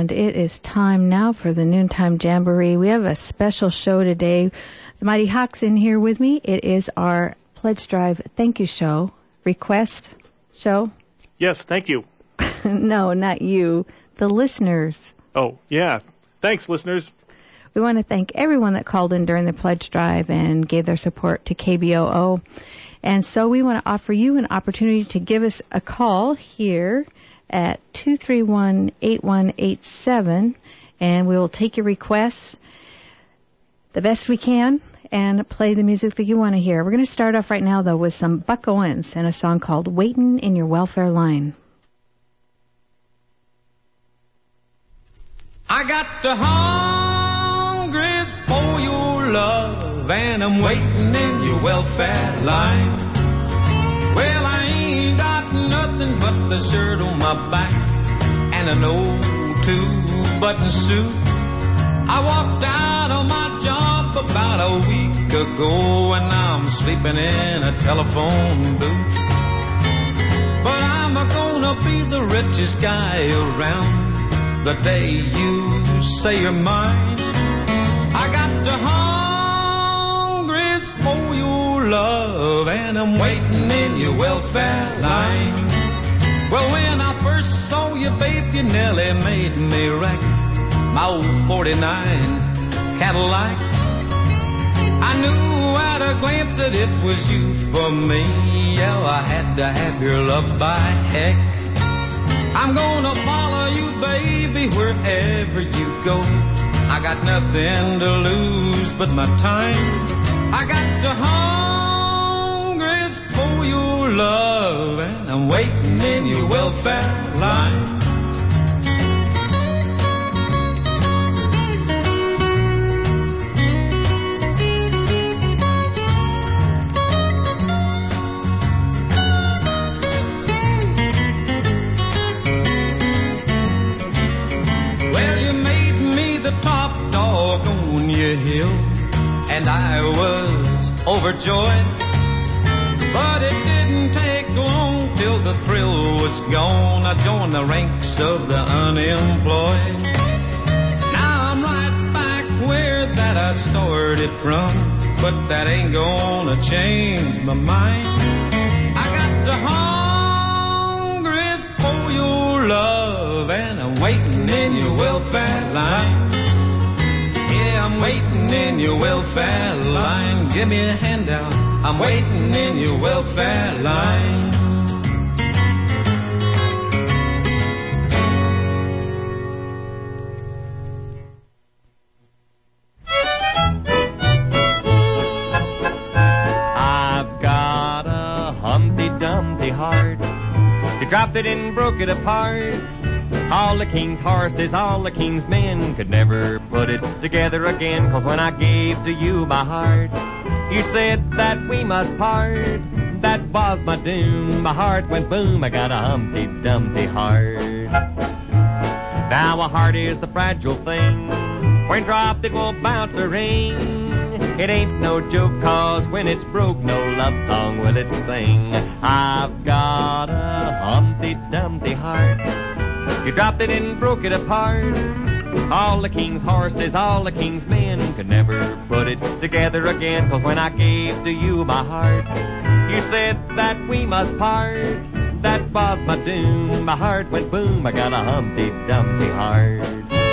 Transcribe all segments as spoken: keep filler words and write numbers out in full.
and it is time now for the Noontime Jamboree. We have a special show today. The Mighty Hawk's in here with me. It is our Pledge Drive Thank You Show. Request show? Yes, thank you. No, not you. The listeners. Oh, yeah. Thanks, listeners. We want to thank everyone that called in during the Pledge Drive and gave their support to K B O O. And so we want to offer you an opportunity to give us a call here at two three one, eight one eight seven, and we will take your requests the best we can and play the music that you want to hear. We're going to start off right now, though, with some Buck Owens and a song called Waitin' in Your Welfare Line. I got the hungers for your love, and I'm waiting in your welfare line. Well, I ain't got nothing but the shirt on my back and an old two-button suit. I walked out on my job about a week ago, and now I'm sleeping in a telephone booth. But I'm gonna be the richest guy around the day you say you're mine. I got the hungers for your love, and I'm waiting in your welfare line. Well, when I first saw you, babe, you nearly made me wreck my old forty-nine Cadillac. I knew at a glance that it was you for me. Yeah, I had to have your love by heck. I'm gonna follow you, baby, wherever you go. I got nothing to lose but my time. I got the hungers for your love, and I'm waiting in your welfare line. Hill, and I was overjoyed, but it didn't take long till the thrill was gone. I joined the ranks of the unemployed. Now I'm right back where that I started from, but that ain't gonna change my mind. I got the hungers for your love, and I'm waiting in your welfare line. I'm waiting in your welfare line. Give me a handout. I'm waiting in your welfare line. I've got a Humpty Dumpty heart. You dropped it and broke it apart. All the king's horses, all the king's men could never put it together again. 'Cause when I gave to you my heart, you said that we must part. That was my doom. My heart went boom. I got a Humpty Dumpty heart. Now a heart is a fragile thing. When dropped it will bounce a ring. It ain't no joke, 'cause when it's broke, no love song will it sing. I've got a Humpty Dumpty heart. You dropped it and broke it apart. All the king's horses, all the king's men could never put it together again. 'Cause when I gave to you my heart, you said that we must part. That was my doom. My heart went boom. I got a Humpty Dumpty heart.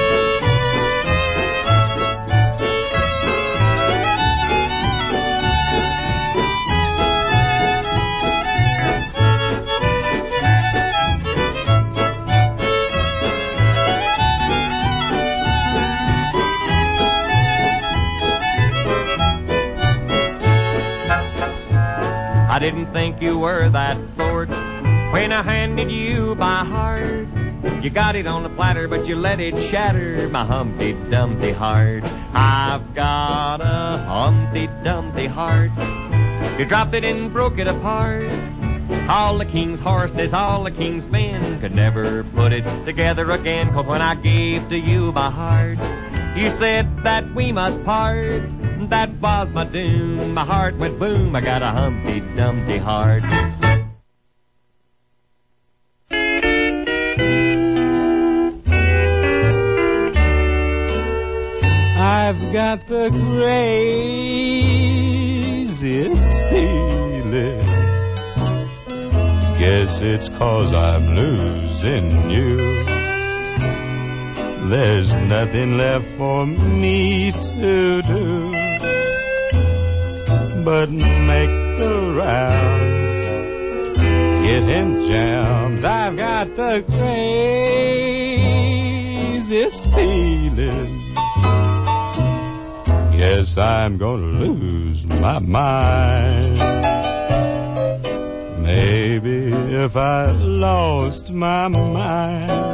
I didn't think you were that sort when I handed you my heart. You got it on the platter, but you let it shatter my Humpty Dumpty heart. I've got a Humpty Dumpty heart. You dropped it and broke it apart. All the king's horses, all the king's men could never put it together again. 'Cause when I gave to you my heart, you said that we must part. That was my doom. My heart went boom. I got a Humpty Dumpty heart. got the craziest feeling. Guess it's 'cause I'm losing you. There's nothing left for me to do but make the rounds, get in jams. I've got the craziest feeling. Guess I'm gonna lose my mind. Maybe if I lost my mind,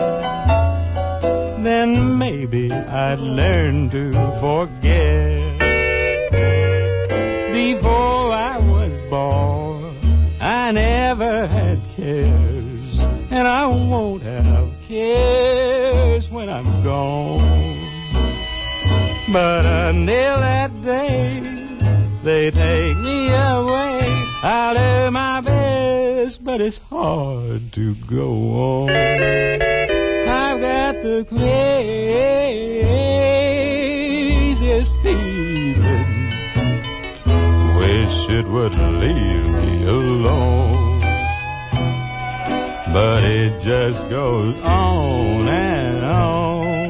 then maybe I'd learn to forget. Before I was born, I never had cares, and I won't have cares when I'm gone. But until that day, they take me away. I'll do my best, but it's hard to go on. I've got the craziest feeling. Wish it would leave me alone. But it just goes on and on.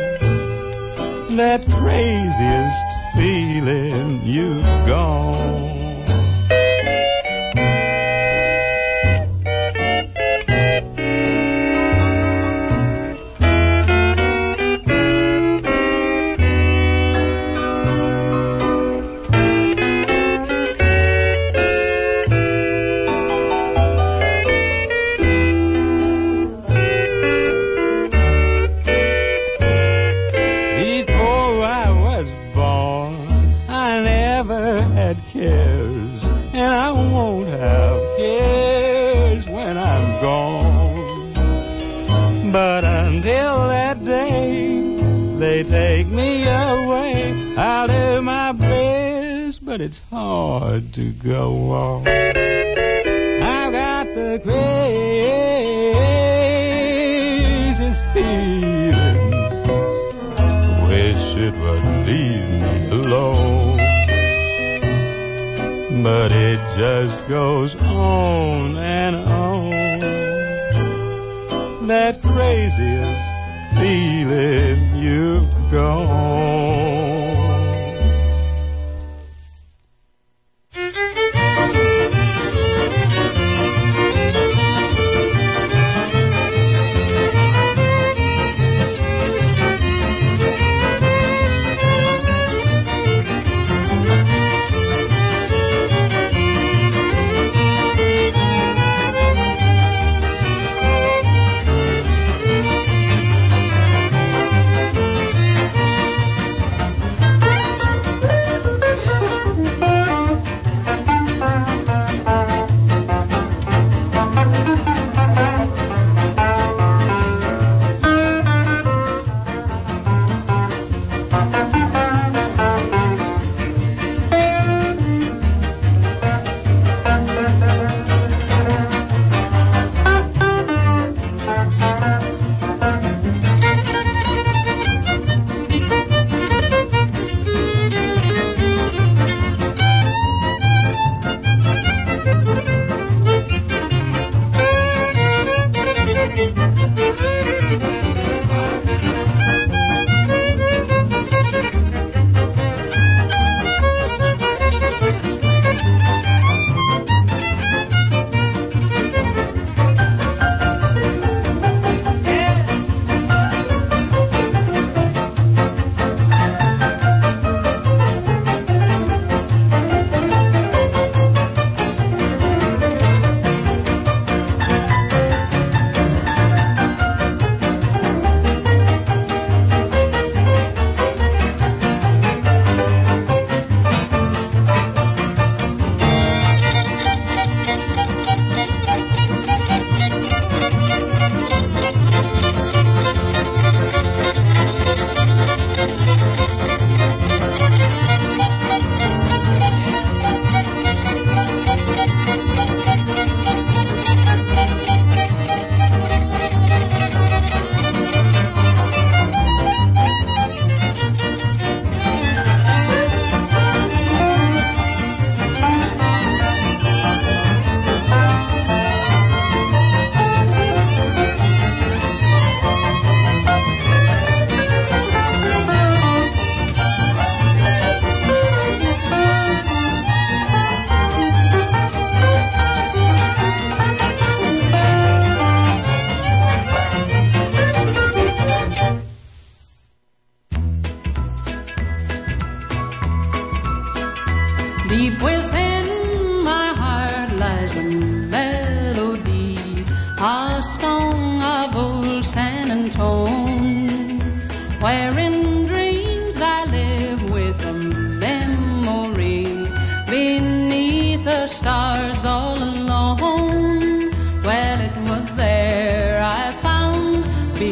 That craziest feeling you've gone. It's hard to go on. I've got the craziest feeling. Wish it would leave me alone. But it just goes on and on. That craziest feeling you've gone.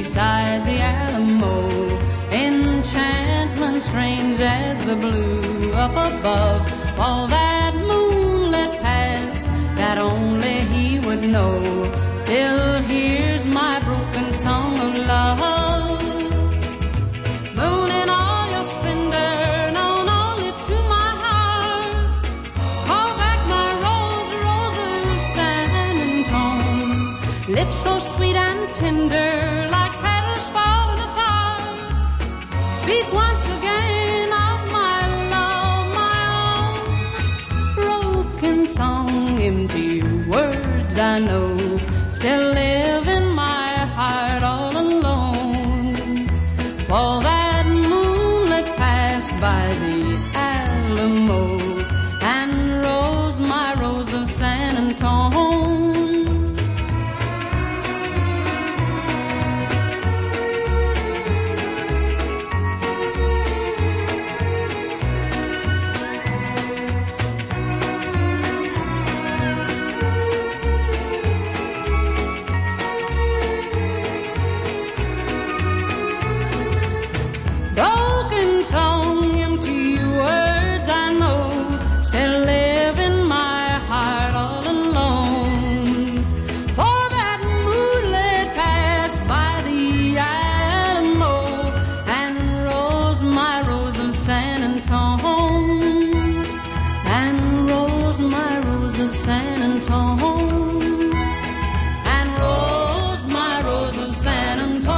beside the Alamo. Enchantment strange as the blue up above. All that moonlit past that only he would know. Still hears my broken song of love. Moon in all your splendor, known only to my heart. Call back my rose, rose of San Antone. Lips so sweet and tender, like petals falling apart. Speak once again of my love, my own. Broken song, empty words I know. Still live in my heart all alone. All that moonlit passed by the Alamo and rose, my rose of San Antone. Broken song, empty words I know, still live in my heart all alone. For that moonlit passed by the Alamo and rose, my rose of San Antone. And rose, my rose of San Antone. And rose, my rose of San Antone.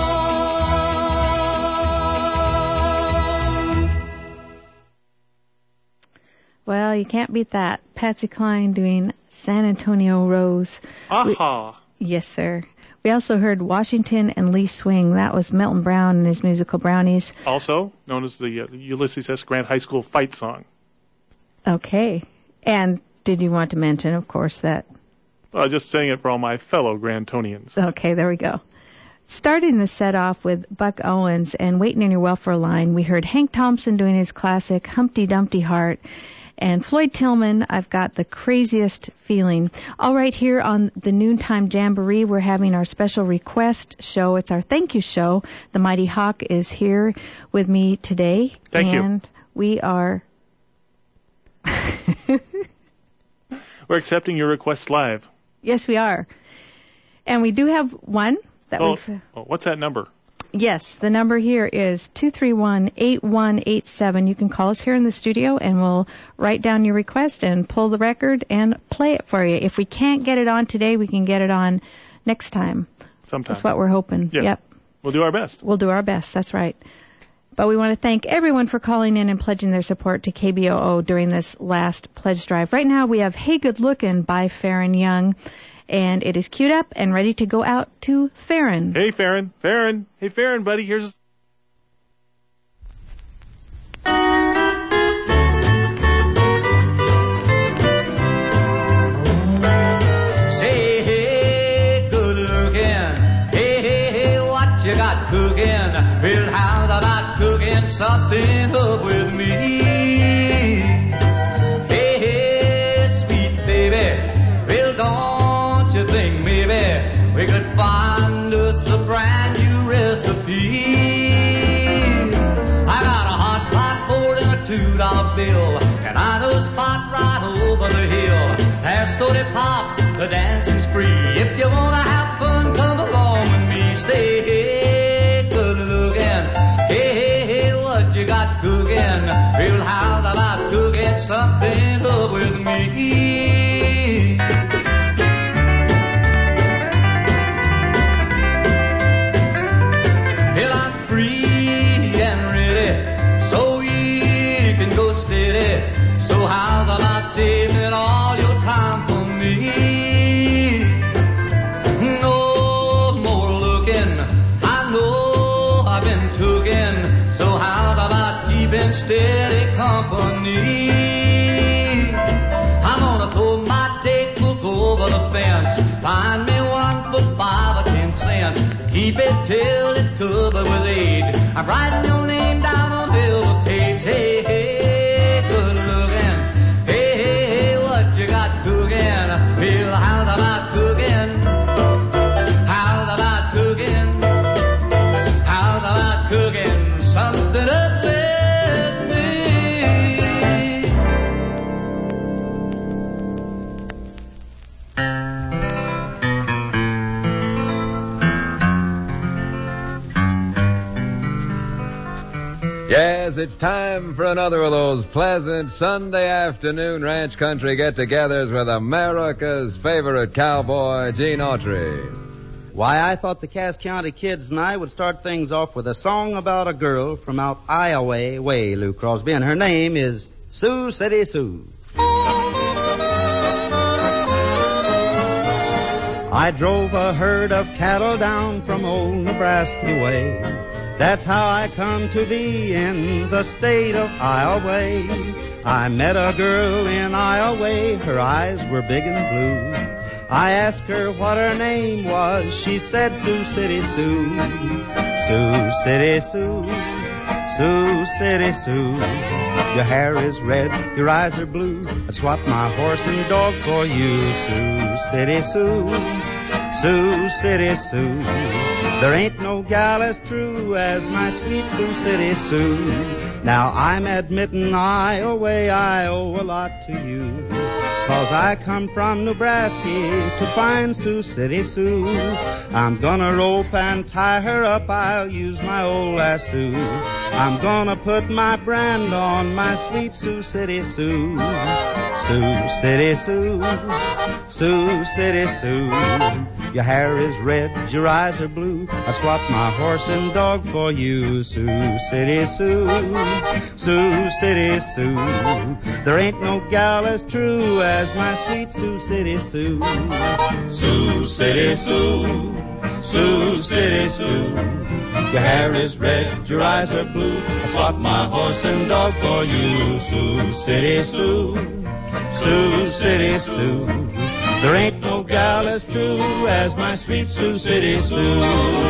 Well, you can't beat that. Patsy Cline doing San Antonio Rose. Aha. We, yes, sir. We also heard Washington and Lee Swing. That was Milton Brown and his musical Brownies. Also known as the, uh, the Ulysses S. Grant High School fight song. Okay. And did you want to mention, of course, that... Uh, just saying it for all my fellow Grantonians. Okay, there we go. Starting the set off with Buck Owens and Waiting in Your Welfare Line, we heard Hank Thompson doing his classic Humpty Dumpty Heart. And Floyd Tillman, I've got the craziest feeling. All right, here on the Noontime Jamboree, we're having our special request show. It's our thank you show. The Mighty Hawk is here with me today. Thank you. And we are... We're accepting your requests live. Yes, we are. And we do have one that Oh, we've... oh, what's that number? Yes, the number here is two three one, eight one eight seven. You can call us here in the studio, and we'll write down your request and pull the record and play it for you. If we can't get it on today, we can get it on next time. Sometime. That's what we're hoping. Yeah. Yep. We'll do our best. We'll do our best. That's right. But we want to thank everyone for calling in and pledging their support to K B O O during this last pledge drive. Right now, we have Hey Good Lookin' by Farron Young. And it is queued up and ready to go out to Farron. Hey, Farron. Farron. Hey, Farron, buddy. Here's... Say, hey, good looking. Hey, hey, hey, what you got cooking? Well, how's about cooking something up with me? Hey, hey, sweet baby. Well, don't you think maybe we could find us a brand new recipe? I got a hot pot poured in a two dollar bill, and I know a spot right over the hill. There's Sody Pop, the dancing spree. If you wanna have fun, come along with me. Say, hey, good looking. Hey, hey, hey, what you got cooking? Well, how's about cooking something up with me? Well, I'm free and ready, so you can go steady. So how's about saving all your time for me? No more looking, I know I've been tooking. So how's about keeping steady company? I'm gonna throw my date book over the fence, find me one for five or ten cents. Keep it till it's covered with age. I'm writing your name down on the page. Hey, hey, good looking. Hey, hey, hey, what you got cooking? Well, how's about cooking? How's about cooking? Yes, it's time for another of those pleasant Sunday afternoon ranch country get-togethers with America's favorite cowboy, Gene Autry. Why, I thought the Cass County Kids and I would start things off with a song about a girl from out Iowa way, Lou Crosby, and her name is Sioux City Sue. I drove a herd of cattle down from old Nebraska way. That's how I come to be in the state of Iowa. I met a girl in Iowa, her eyes were big and blue. I asked her what her name was, she said Sioux City Sue. Sioux City Sue, Sioux City Sue. Your hair is red, your eyes are blue. I'd swap my horse and dog for you, Sioux City Sue. Sioux City Sue. There ain't no gal as true as my sweet Sioux City Sue. Now I'm admitting Iowa, I owe a lot to you. Cause I come from Nebraska to find Sioux City Sue. I'm gonna rope and tie her up, I'll use my old lasso. I'm gonna put my brand on my sweet Sioux City Sue. Sioux City Sue, Sioux City Sue. Your hair is red, your eyes are blue. I swapped my horse and dog for you, Sioux City Sue, Sioux City Sue. There ain't no gal as true as my sweet Sioux City Sue. Sioux City Sue, Sioux City Sue. Your hair is red, your eyes are blue. I swapped my horse and dog for you, Sioux City Sue, Sioux City Sue. There ain't no gal as true as my sweet Sioux City Sue.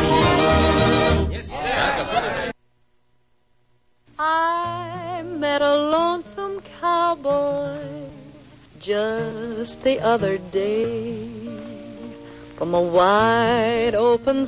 I met a lonesome cowboy just the other day. From a wide open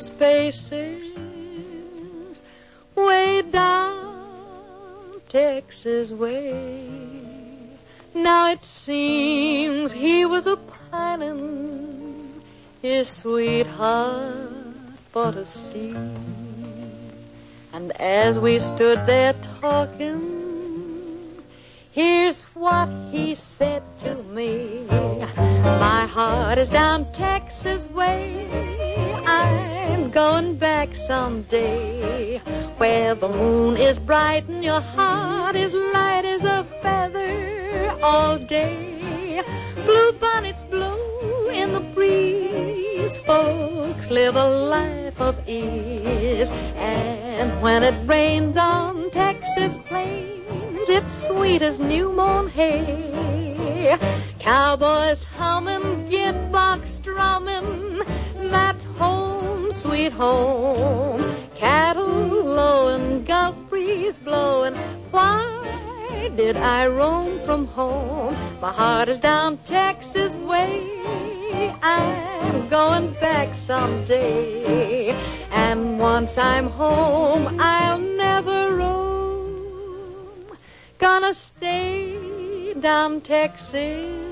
spaces way down Texas way. Now it seems he was a pining his sweetheart for to see. And as we stood there talking, here's what he said to me. My heart is down Texas way. I'm going back someday, where the moon is bright and your heart is light as a feather all day. Blue bonnets blow in the breeze. Folks live a life of ease. And when it rains on Texas plains, it's sweet as new mown hay. Cowboys humming, git box strumming, that's home, sweet home. Cattle lowing, gulf breeze blowing. Why did I roam from home? My heart is down Texas way. I'm going back someday. And once I'm home, I'll never roam. Gonna stay down Texas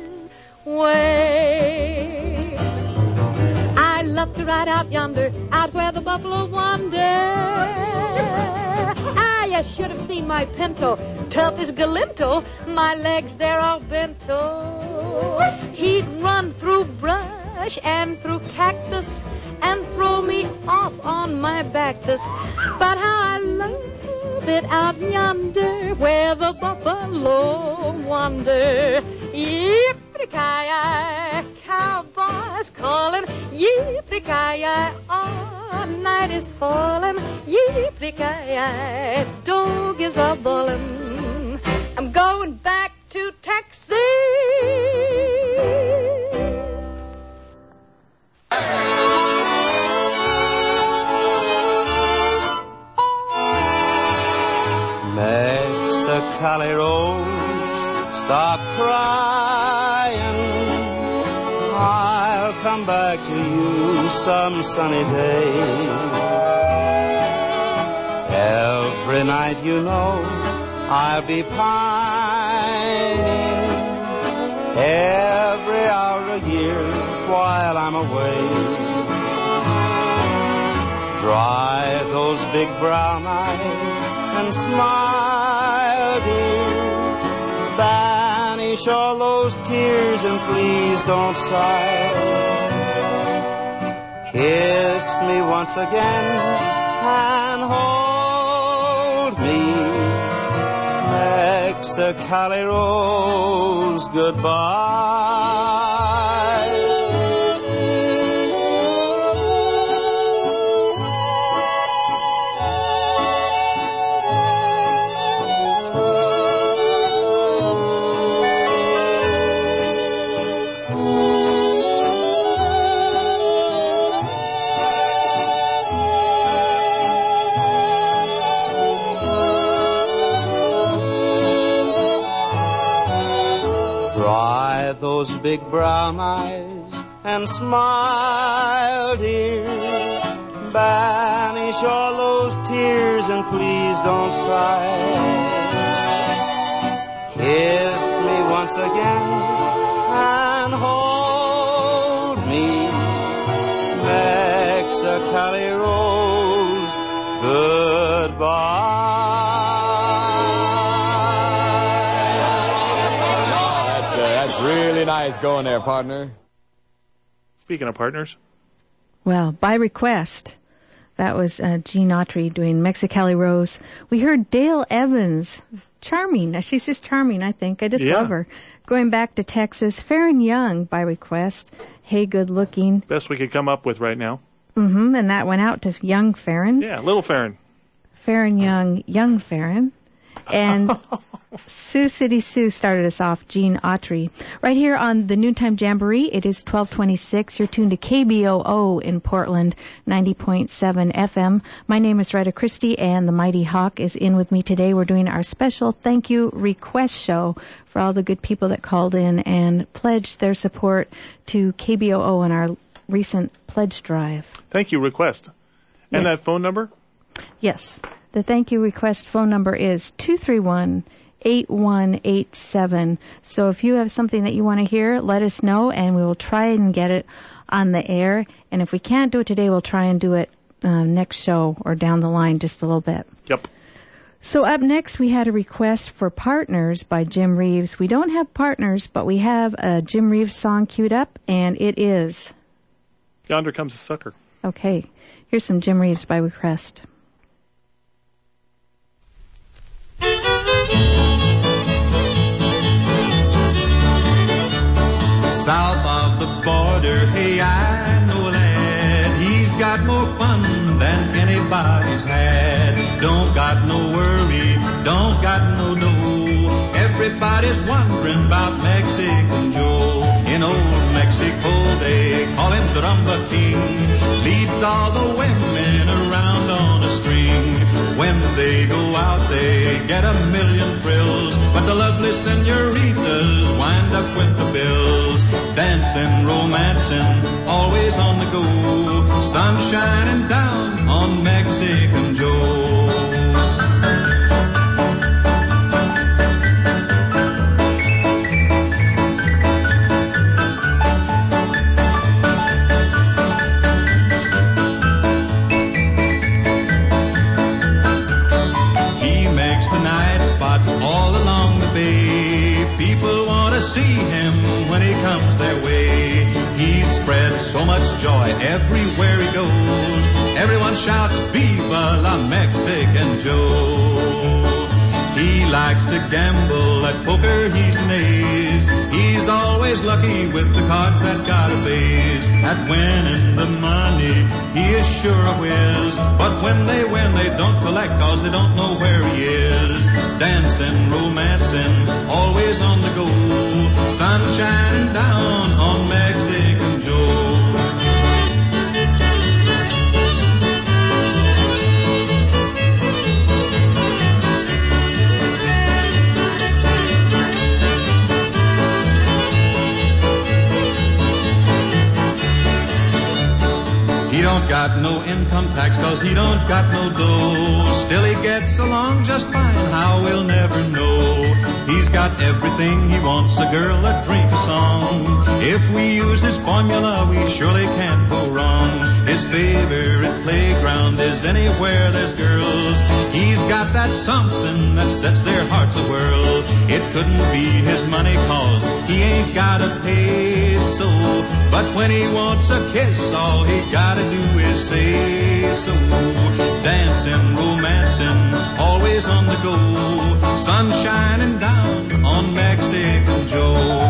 way. I love to ride out yonder, out where the buffalo wander. Ah, you should have seen my pinto, tough as Galinto, my legs they're all bento. He'd run through brush and through cactus and throw me off on my backus. But how I love it out yonder where the buffalo wander. Yippee-ki-yay, cowboys calling. Yippee-ki-yay, all night is falling. Yippee-ki-yay, dog is a bawling. I'm going back to Texas. Mexicali Rose, stop crying. I'll come back to you some sunny day. Every night, you know, I'll be pining. Every hour a year while I'm away. Dry those big brown eyes and smile, dear. Banish all those tears and please don't sigh. Kiss me once again and hold me. Mexicali Rose, goodbye. Those big brown eyes and smile, dear. Banish all those tears and please don't sigh. Kiss me once again and hold me. Mexicali Rose, goodbye. Really nice going there, partner. Speaking of partners. Well, by request, that was uh, Gene Autry doing Mexicali Rose. We heard Dale Evans, charming. She's just charming, I think. I just yeah. love her. Going back to Texas, Farron Young, by request. Hey, good looking. Best we could come up with right now. Mm-hmm, and that went out to young Farron. Yeah, little Farron. Farron Young, young Farron. And Sioux City Sue started us off, Gene Autry. Right here on the Noontime Jamboree, it is twelve twenty-six. You're tuned to K B O O in Portland, ninety point seven F M. My name is Retta Christie, and the Mighty Hawk is in with me today. We're doing our special thank you request show for all the good people that called in and pledged their support to K B O O in our recent pledge drive. Thank you request. And Yes. that phone number? Yes. The thank you request phone number is two three one, eight one eight seven. So if you have something that you want to hear, let us know, and we will try and get it on the air. And if we can't do it today, we'll try and do it uh, next show or down the line just a little bit. Yep. So up next, we had a request for Partners by Jim Reeves. We don't have partners, but we have a Jim Reeves song queued up, and it is... Yonder Comes a Sucker. Okay. Here's some Jim Reeves by request. South of the border, hey, I know a lad. He's got more fun than anybody's had. Don't got no worry, don't got no dough. Everybody's wondering about Mexican Joe. In old Mexico, they call him the Rumba King. Leads all the women around on a string. When they go out, they get a million thrills. But the lovely senoritas wind up with the bills. Dancing, romancing, always on the go. Sun shining down on Mexican Joe. He makes the night spots all along the bay. People want to see him when he comes their way. He spreads so much joy everywhere he goes. Everyone shouts, Viva la Mexican Joe. He likes to gamble at poker, he's an ace. He's always lucky with the cards that got a face. At winning the money, he is sure a whiz. But when they win, they don't collect, cause they don't know where he is. Dancing, romancing, always on the go. Sun shining down on Mexican Joe. He don't got no income tax cause he don't got no dough. Still he gets along just fine, how we'll never know. He's got everything he wants, a girl, a drink, a song. If we use his formula, we surely can't go wrong. His favorite playground is anywhere there's girls. He's got that got something that sets their hearts a-whirl. It couldn't be his money, cause he ain't got a peso. But when he wants a kiss, all he gotta do is say so. Dancing, romancing, always on the go. Sun shining down on Mexican Joe.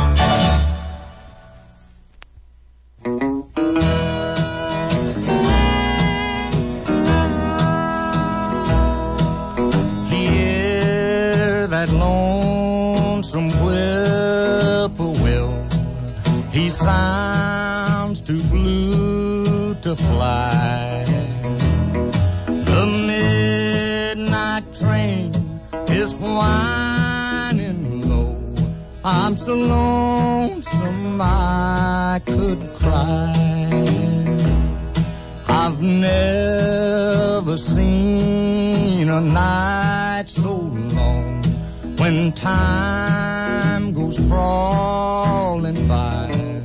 Hear that lonesome whippoorwill. He sounds too blue to fly. The midnight train is whining low. I'm so lonesome I could cry. I've never seen a night so long when time goes crawling by.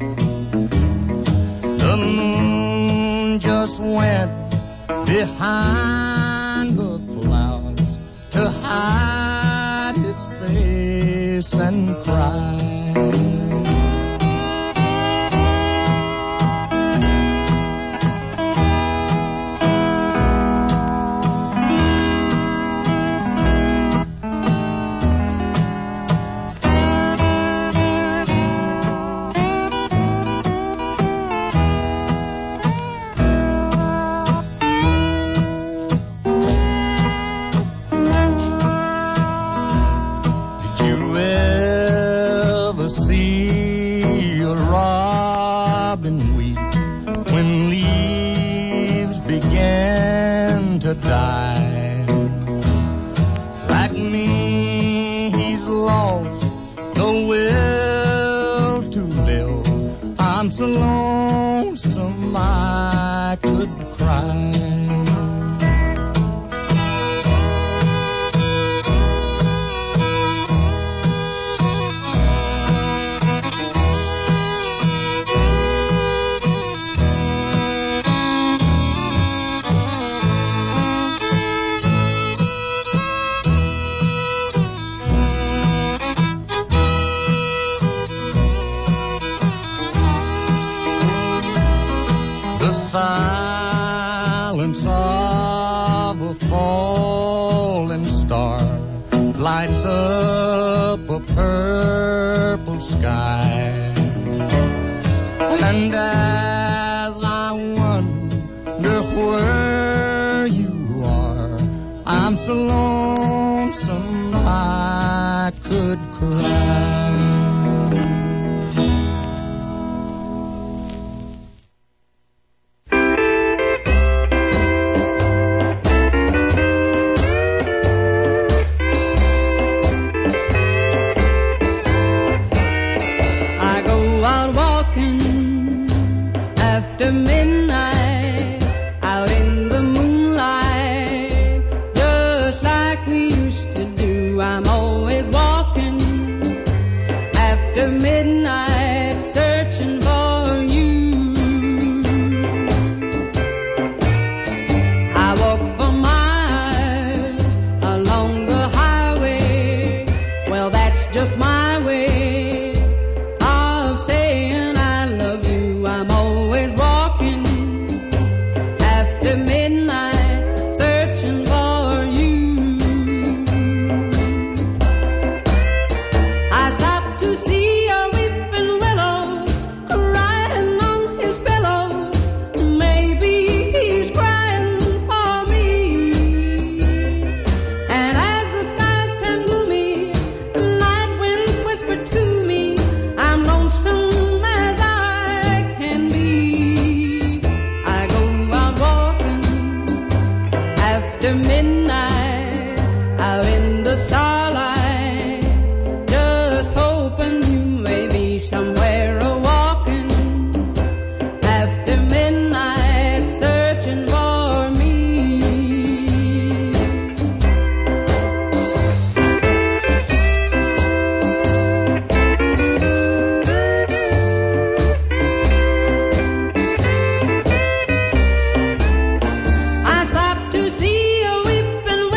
The moon just went behind the clouds to hide its face and cry. To die. Like me, he's lost the will to live. I'm so lonesome I could cry. Silence of a falling star lights up a purple sky. And as I wonder where you are, I'm so lonesome I could cry. After midnight, out in the moonlight, just like we used to do. I'm always walking after midnight, searching for you. I walk for miles along the highway. Well, that's just my way of saying I love you. I'm always walking after midnight, searching for you. I stopped to see a weeping willow crying on his pillow. Maybe he's crying for me. And as the skies turn gloomy, night winds whisper to me, I'm lonesome as I can be. I go out walking after midnight, out in the starlight, just hoping you may be somewhere a walking after midnight, searching for me. I stopped to see a weeping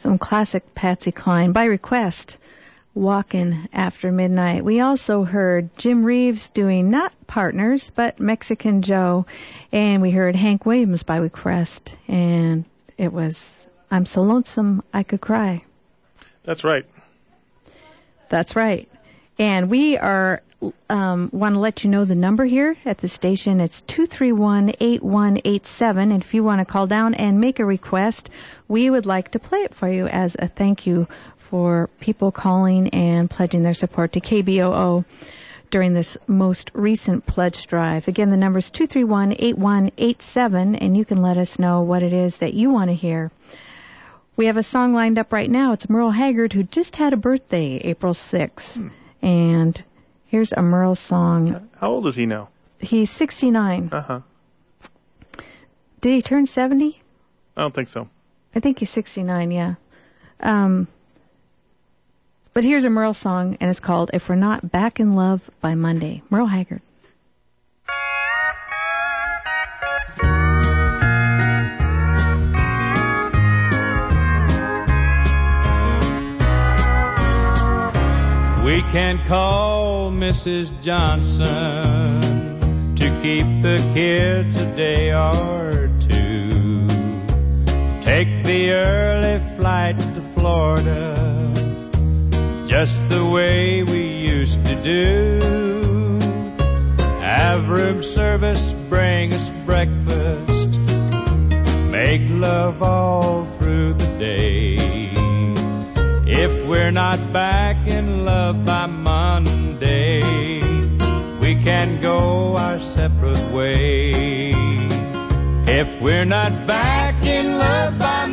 some classic Patsy Cline by request, Walkin' After Midnight. We also heard Jim Reeves doing not Partners, but Mexican Joe. And we heard Hank Williams by request. And it was I'm So Lonesome I Could Cry. That's right. That's right. And we are um, want to let you know the number here at the station. It's two three one, eight one eight seven. And if you want to call down and make a request, we would like to play it for you as a thank you for people calling and pledging their support to K B O O during this most recent pledge drive. Again, the number is two three one, eight one eight seven, and you can let us know what it is that you want to hear. We have a song lined up right now. It's Merle Haggard, who just had a birthday, April sixth. Hmm. And here's a Merle song. How old is he now? He's sixty-nine. Uh-huh. Did he turn seventy? I don't think so. I think he's sixty-nine, yeah. Um, but here's a Merle song, and it's called If We're Not Back in Love by Monday. Merle Haggard. We can call Missus Johnson to keep the kids a day or two. Take the early flight to Florida, just the way we used to do. Have room service, bring us breakfast, make love all through the day. If we're not back in love by Monday, we can go our separate ways. If we're not back in love by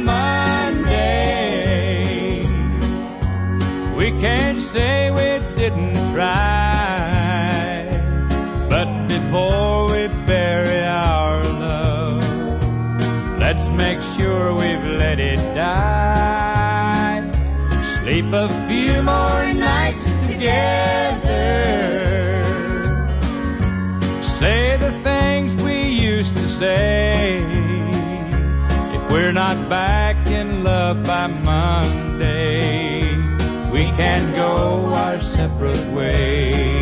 Monday, we can't say we didn't try. But before we bury our love, let's make sure we've let it die. Sleep a few more nights together, say the things we used to say. If we're not back in love by Monday, we can go our separate ways.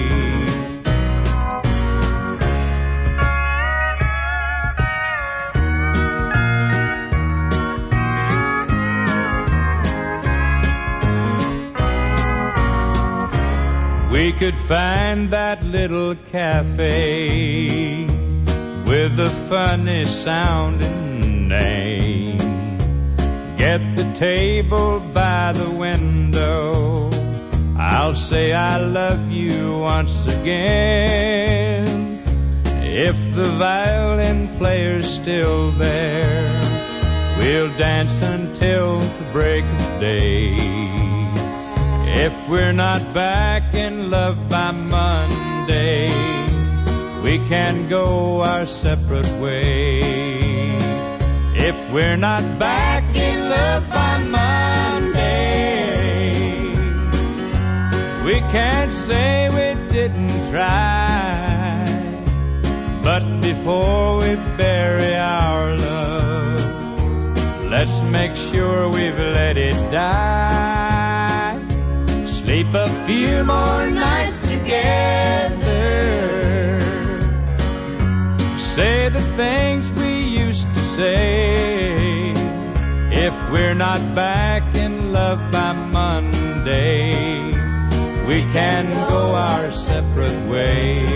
We could find that little cafe with a funny sounding name. Get the table by the window, I'll say I love you once again. If the violin player's still there, we'll dance until the break of day. If we're not back in love by Monday, we can go our separate ways. If we're not back in love by Monday, we can't say we didn't try. But before we bury our love, let's make sure we've let it die. Sleep a few more nights together, say the things we used to say. If we're not back in love by Monday, we can go our separate ways.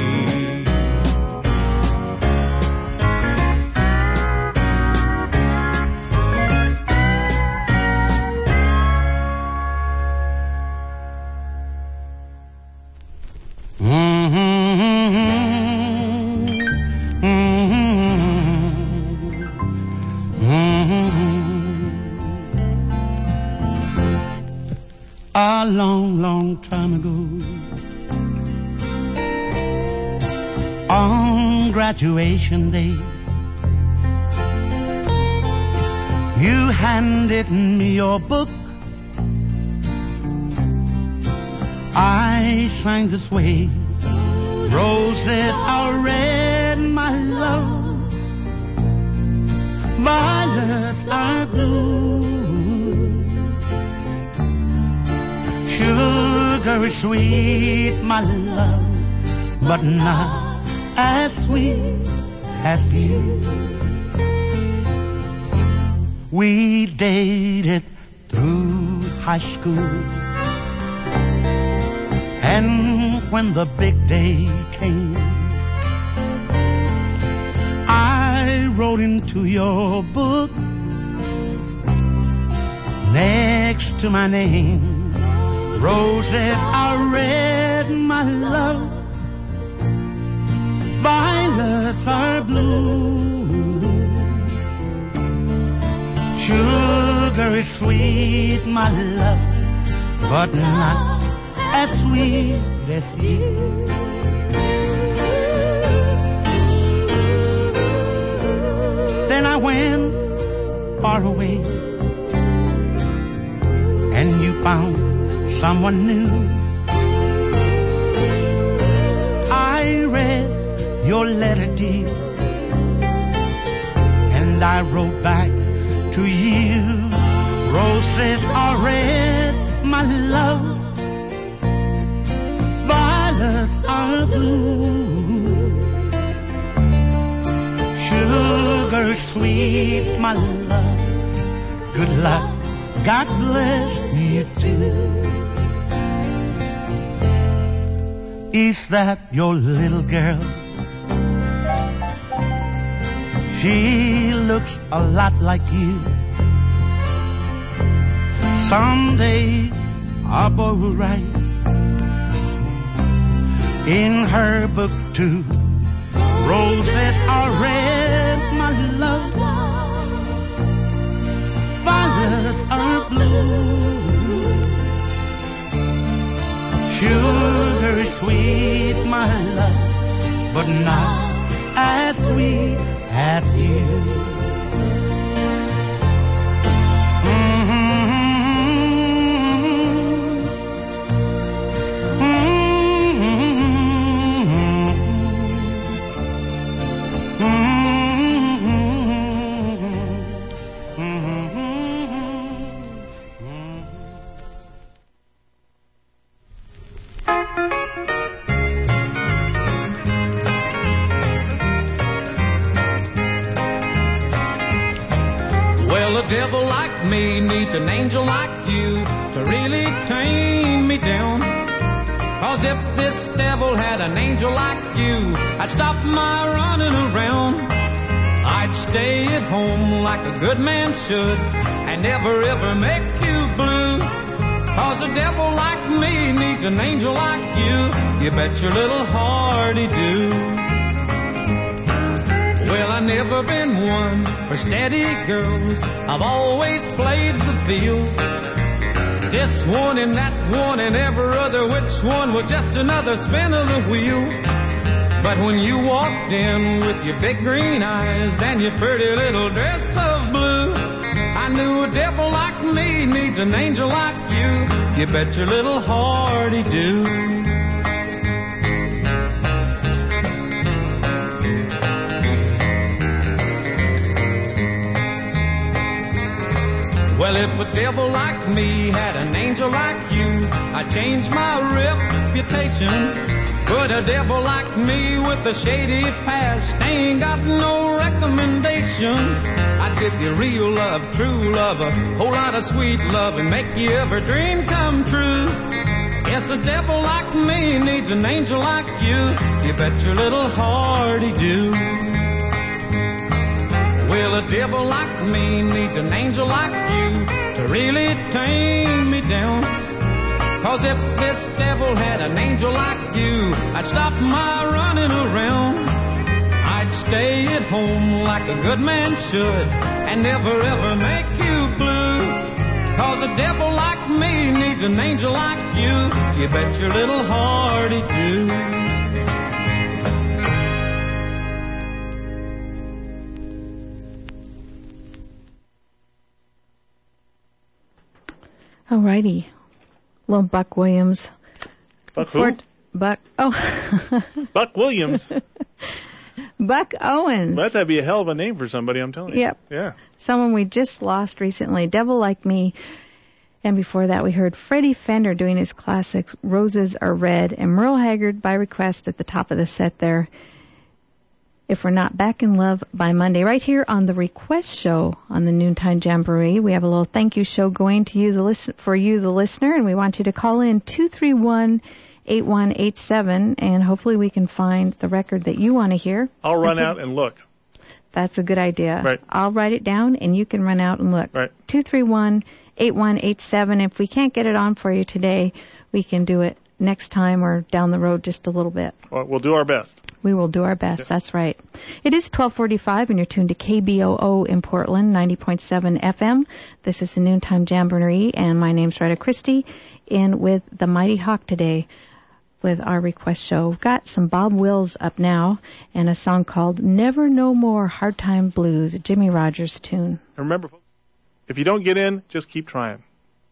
A long, long time ago, on graduation day, you handed me your book. I sang this way: roses are red, my love, violets are blue. very sweet, my love, but not as sweet as you. We dated through high school, and when the big day came, I wrote into your book next to my name, roses are red, my love, violets are blue. Sugar is sweet, my love, but not as sweet as you. Then I went far away, and you found someone new. I read your letter, dear, and I wrote back to you. Roses are red, my love, violets are blue. Sugar is sweet, my love, good luck, God bless you too. Is that your little girl? She looks a lot like you. Someday a boy will write in her book too. Roses are red, my love, violets are blue. Sugar is sweet, my love, but not as sweet as you. Devil like me needs an angel like you to really tame me down. Cause if this devil had an angel like you, I'd stop my running around. I'd stay at home like a good man should and never ever make you blue. Cause a devil like me needs an angel like you. You bet your little heart he do. Well, I've never been one for steady girls. I've always played the field. This one and that one and every other which one was just another spin of the wheel. But when you walked in with your big green eyes and your pretty little dress of blue, I knew a devil like me needs an angel like you. You bet your little heart he do. Well, if a devil like me had an angel like you, I'd change my reputation. But a devil like me with a shady past ain't got no recommendation. I'd give you real love, true love, a whole lot of sweet love, and make you every dream come true. Yes, a devil like me needs an angel like you. You bet your little heart he do. Well, a devil like me needs an angel like you to really tame me down. Cause if this devil had an angel like you, I'd stop my running around. I'd stay at home like a good man should and never ever make you blue. Cause a devil like me needs an angel like you. You bet your little heart he do. Alrighty. Little Buck Williams. Buck who? Fort, Buck, oh. Buck Williams. Buck Owens. Well, that'd be a hell of a name for somebody, I'm telling you. Yep. Yeah. Someone we just lost recently, Devil Like Me. And before that, we heard Freddie Fender doing his classics, Roses Are Red, and Merle Haggard by request at the top of the set there. If We're Not Back in Love by Monday, right here on the Request Show on the Noontime Jamboree. We have a little thank you show going to you, the listen, for you, the listener, and we want you to call in two three one, eight one eight seven, and hopefully we can find the record that you want to hear. I'll run out and look. That's a good idea. Right. I'll write it down, and you can run out and look. Right. two three one, eight one eight seven. If we can't get it on for you today, we can do it next time or down the road just a little bit. Well, we'll do our best. We will do our best. Yes. That's right. It is twelve forty-five, and you're tuned to K B O O in Portland, ninety point seven F M. This is the Noontime Jamboree, and my name's Rita Christie, in with the Mighty Hawk today with our request show. We've got some Bob Wills up now and a song called Never No More Hard Time Blues, a Jimmy Rogers tune. And remember, folks, if you don't get in, just keep trying.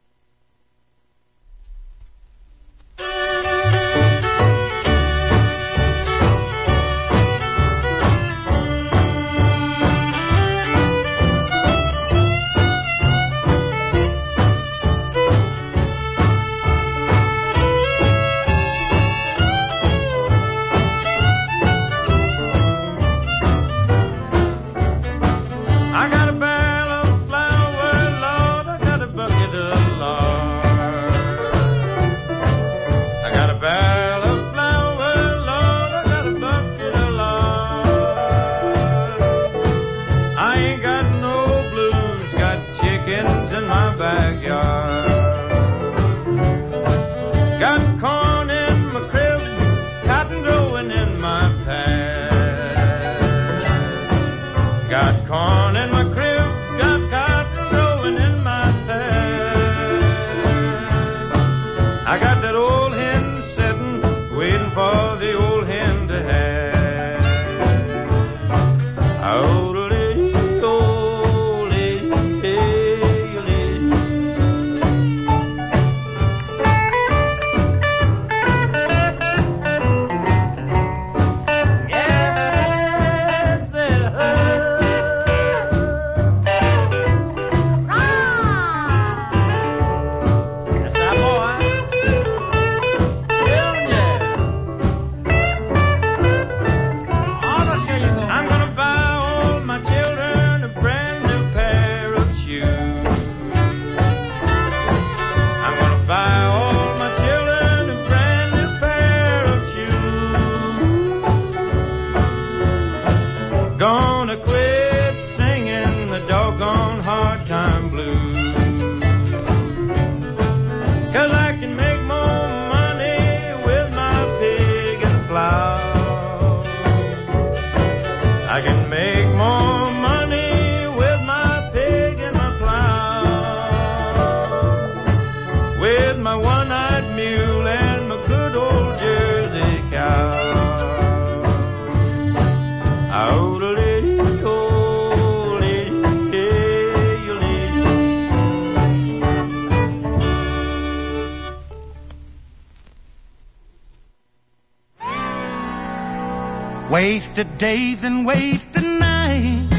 Wasted days and wasted nights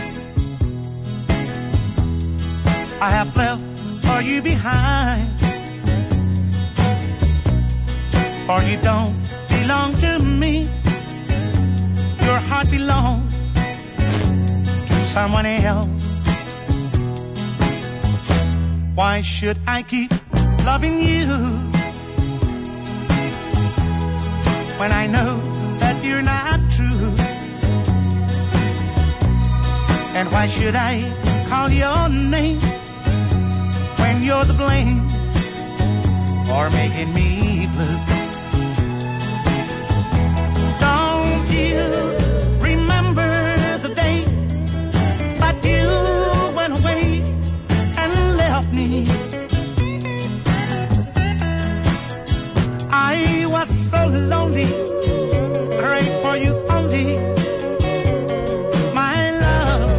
I have left for you behind, for you don't belong to me. Your heart belongs to someone else. Why should I keep loving you when I know that you're not true? And why should I call your name when you're the blame for making me blue? Don't you remember the day that you went away and left me? I was so lonely, prayed for you only, my love.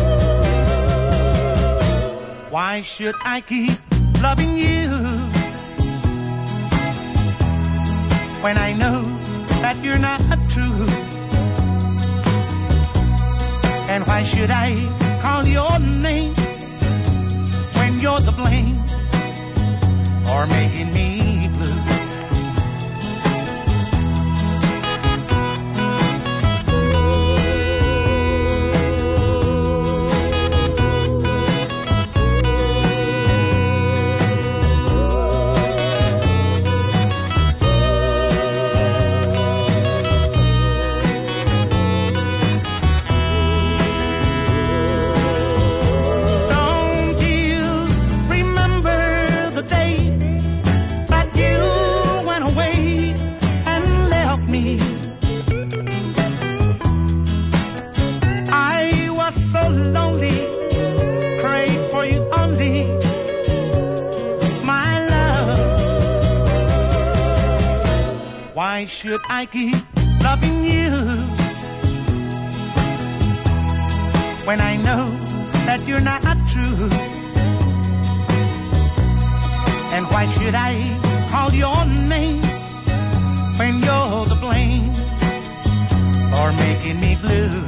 Why should I keep loving you when I know that you're not true? And why should I call your name when you're the blame should I keep loving you when I know that you're not true? And why should I call your name when you're the blame for making me blue?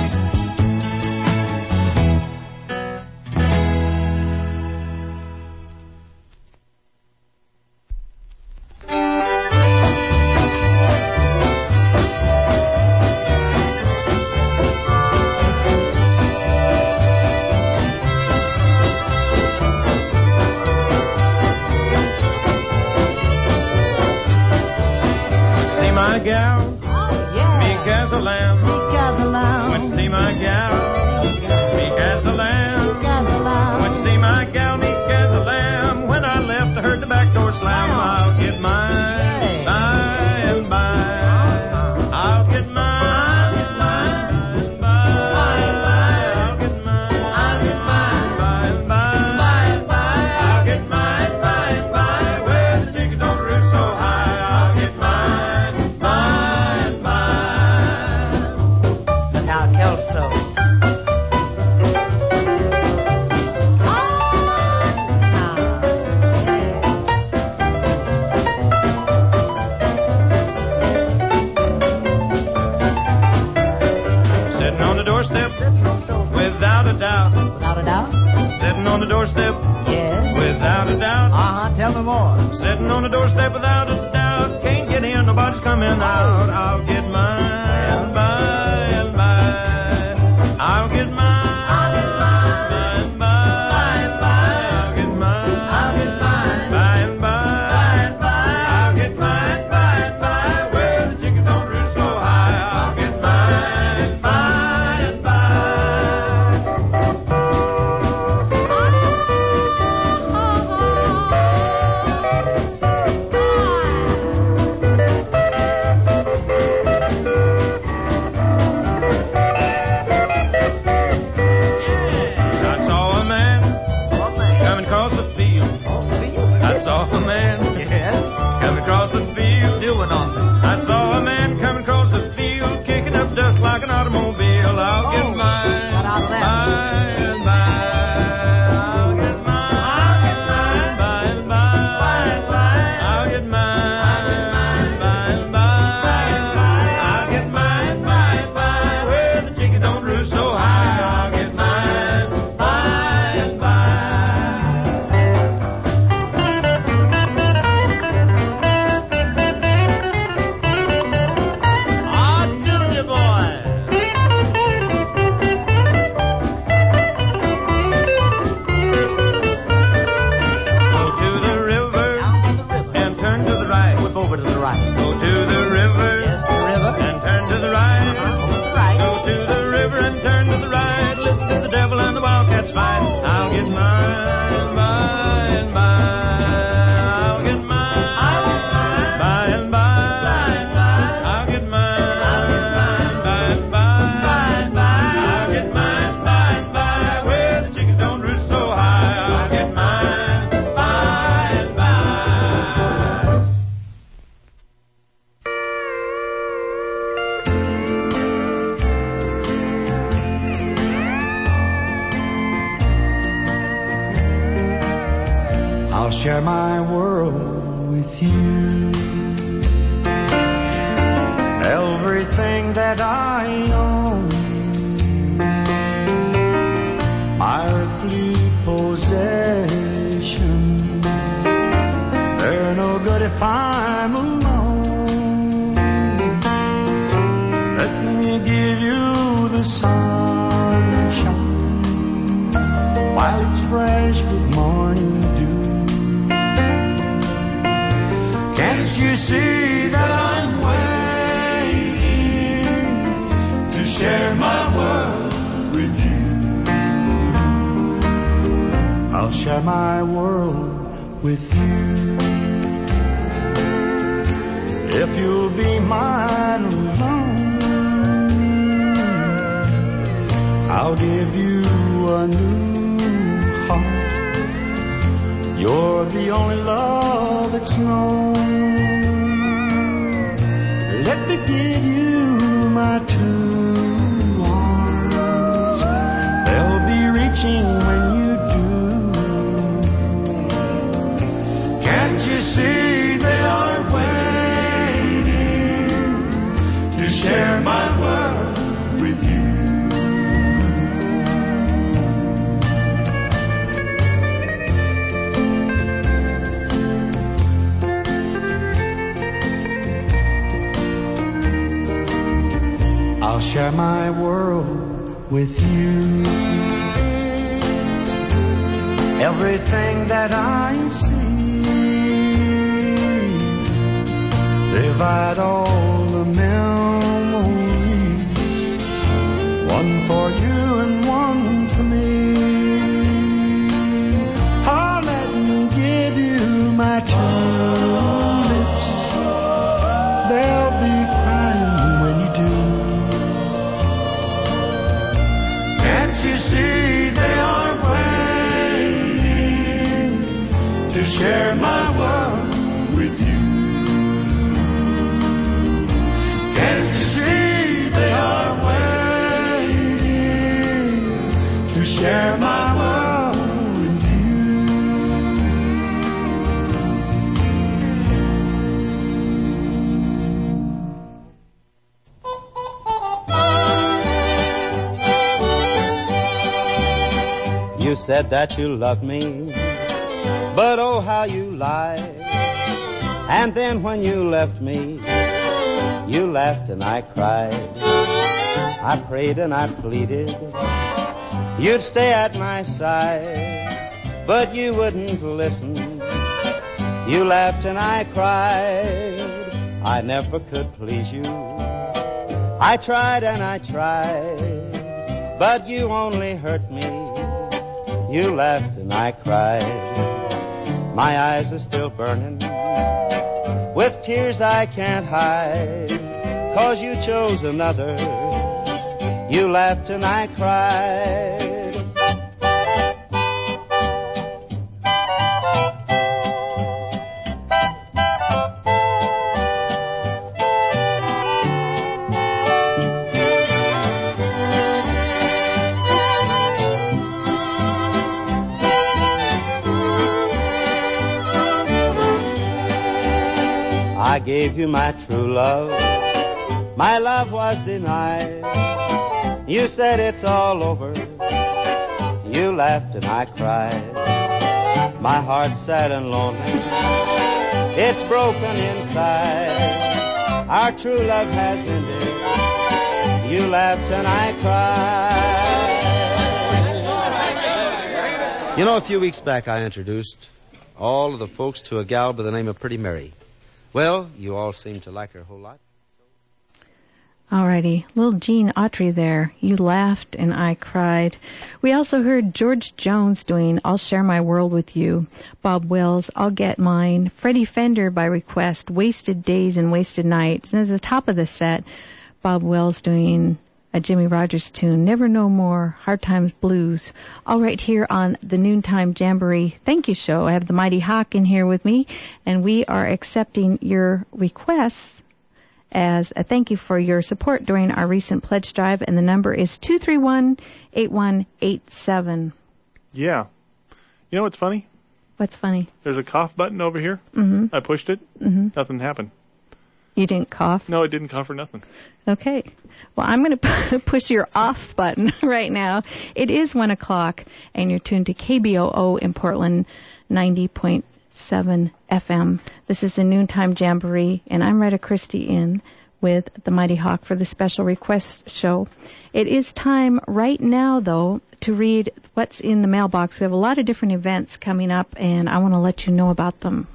Share my world with you. Everything that I own, my earthly possessions, they're no good if I'm alone. Let me give you the sunshine while it's fresh with morning dew. Can't you see that I'm waiting to share my world with you? I'll share my world with you if you'll be mine alone. I'll give you a new heart. You're the only love that's known. share my world with you. Everything that I see, divide all the memories, one for you and one for me. Oh, let me give you my tulips, they'll be crying when you do. Can't you see they are waiting to share my world with you? Can't you see they are waiting to share my world with you? You said that you loved me, but oh how you lied. And then when you left me, you laughed and I cried. I prayed and I pleaded you'd stay at my side, but you wouldn't listen. You laughed and I cried. I never could please you. I tried and I tried, but you only hurt me. You laughed and I cried. My eyes are still burning with tears I can't hide, 'cause you chose another. You laughed and I cried. I gave you my true love. My love was denied. You said it's all over. You laughed and I cried. My heart's sad and lonely. It's broken inside. Our true love has ended. You laughed and I cried. You know, a few weeks back I introduced all of the folks to a gal by the name of Pretty Mary. Well, you all seem to like her a whole lot. Alrighty, little Gene Autry there. You laughed and I cried. We also heard George Jones doing I'll Share My World with You. Bob Wills, I'll Get Mine. Freddie Fender by request, Wasted Days and Wasted Nights. And at the top of the set, Bob Wills doing a Jimmy Rogers tune, Never No More, Hard Times Blues. All right here on the Noontime Jamboree Thank You Show. I have the Mighty Hawk in here with me, and we are accepting your requests as a thank you for your support during our recent pledge drive, and the number is two three one, eight one eight seven. Yeah. You know what's funny? What's funny? There's a cough button over here. Mm-hmm. I pushed it. Mm-hmm. Nothing happened. You didn't cough? No, it didn't cough or nothing. Okay. Well, I'm going to push your off button right now. It is one o'clock, and you're tuned to K B O O in Portland, ninety point seven F M. This is the Noontime Jamboree, and I'm Retta Christie in with the Mighty Hawk for the special request show. It is time right now, though, to read what's in the mailbox. We have a lot of different events coming up, and I want to let you know about them.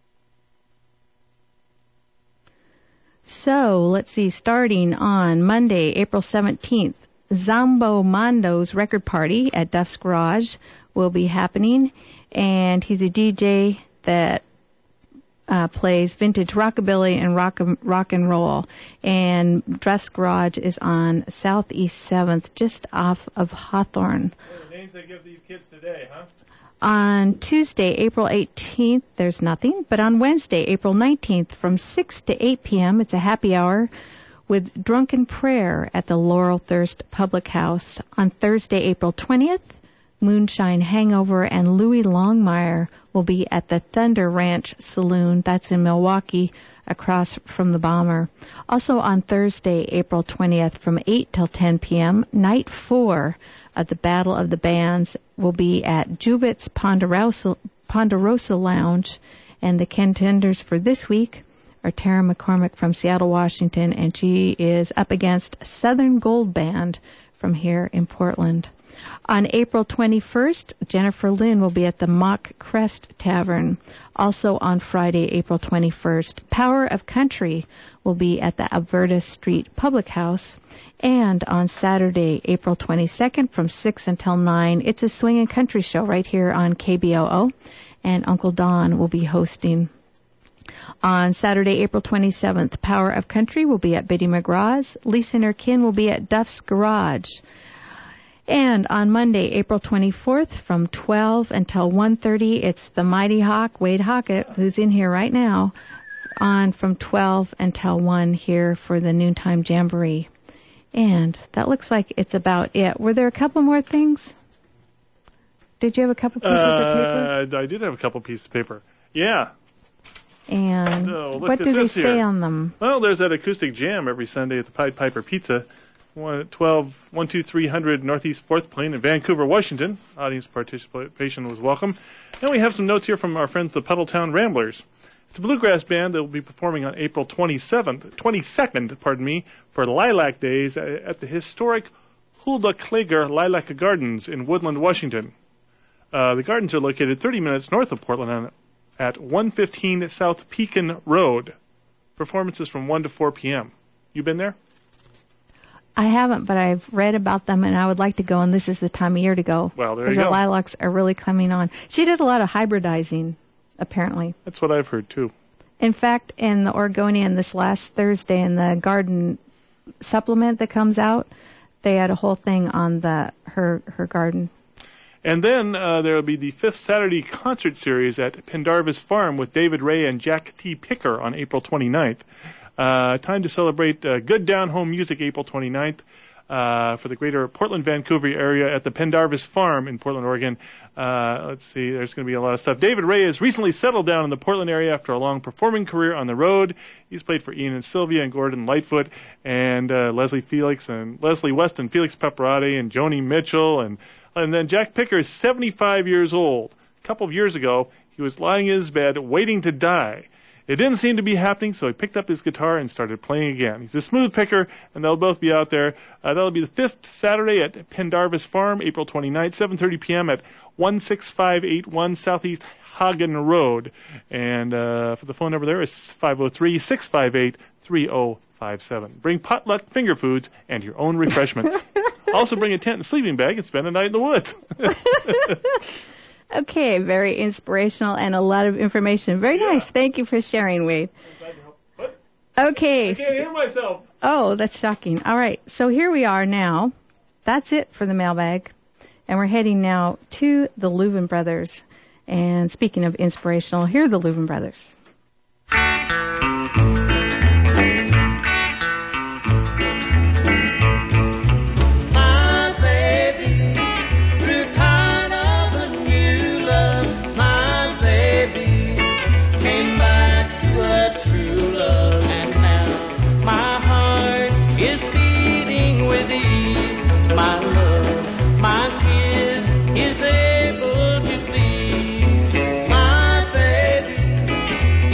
So, let's see, starting on Monday, April seventeenth, Zombo Mondo's record party at Duff's Garage will be happening, and he's a D J that uh, plays vintage rockabilly and rock, rock and roll, and Duff's Garage is on Southeast seventh, just off of Hawthorne. What are the names they give these kids today, huh? On Tuesday, April eighteenth, there's nothing. But on Wednesday, April nineteenth, from six to eight p.m., it's a happy hour with Drunken Prayer at the Laurel Thirst Public House. On Thursday, April twentieth, Moonshine Hangover and Louis Longmire will be at the Thunder Ranch Saloon. That's in Milwaukee, across from the Bomber. Also on Thursday, April twentieth, from eight till ten p.m., night four of the Battle of the Bands will be at Jubit's Ponderosa, Ponderosa Lounge, and the contenders for this week or Tara McCormick from Seattle, Washington, and she is up against Southern Gold Band from here in Portland. On April twenty-first, Jennifer Lynn will be at the Mock Crest Tavern. Also on Friday, April twenty-first, Power of Country will be at the Alberta Street Public House. And on Saturday, April twenty-second, from six until nine, it's a swing and country show right here on K B O O, and Uncle Don will be hosting. On Saturday, April twenty-seventh, Power of Country will be at Biddy McGraw's. Lisa and her kin will be at Duff's Garage. And on Monday, April twenty-fourth, from twelve until one thirty, it's the Mighty Hawk, Wade Hockett, who's in here right now, on from twelve until one here for the Noontime Jamboree. And that looks like it's about it. Were there a couple more things? Did you have a couple pieces uh, of paper? I did have a couple pieces of paper. Yeah. And oh, what do they say here. on them? Well, there's that acoustic jam every Sunday at the Pied Piper Pizza. twelve one two three hundred Northeast fourth Plain in Vancouver, Washington. Audience participation was welcome. And we have some notes here from our friends, the Puddletown Ramblers. It's a bluegrass band that will be performing on April twenty-seventh, twenty-second, pardon me, for Lilac Days at the historic Hulda Klager Lilac Gardens in Woodland, Washington. Uh, the gardens are located thirty minutes north of Portland on, at one fifteen South Pekin Road. Performances from one to four p.m. You been there? I haven't, but I've read about them, and I would like to go, and this is the time of year to go. Well, there you go. Because the go. lilacs are really coming on. She did a lot of hybridizing, apparently. That's what I've heard, too. In fact, in the Oregonian this last Thursday, in the garden supplement that comes out, they had a whole thing on the her her garden. And then uh, there will be the fifth Saturday concert series at Pendarvis Farm with David Ray and Jack T. Picker on April twenty-ninth. Uh, time to celebrate uh, good down-home music April twenty-ninth uh, for the greater Portland-Vancouver area at the Pendarvis Farm in Portland, Oregon. Uh, let's see, there's going to be a lot of stuff. David Ray has recently settled down in the Portland area after a long performing career on the road. He's played for Ian and Sylvia and Gordon Lightfoot and uh, Leslie Felix and Leslie West and Felix Pepperati and Joni Mitchell. And, and then Jack Picker is seventy-five years old. A couple of years ago, he was lying in his bed waiting to die. It didn't seem to be happening, so he picked up his guitar and started playing again. He's a smooth picker, and they'll both be out there. Uh, that'll be the fifth Saturday at Pendarvis Farm, April twenty-ninth, seven thirty p.m. at one six five eight one Southeast Hagen Road. And uh, for the phone number there is five oh three, six five eight, three oh five seven. Bring potluck finger foods and your own refreshments. Also bring a tent and sleeping bag and spend a night in the woods. Okay, very inspirational and a lot of information. Very yeah. nice. Thank you for sharing, Wade. What? Okay. I can't hear myself. Oh, that's shocking. All right, so here we are now. That's it for the mailbag. And we're heading now to the Louvin Brothers. And speaking of inspirational, here are the Louvin Brothers. Is able to please my baby.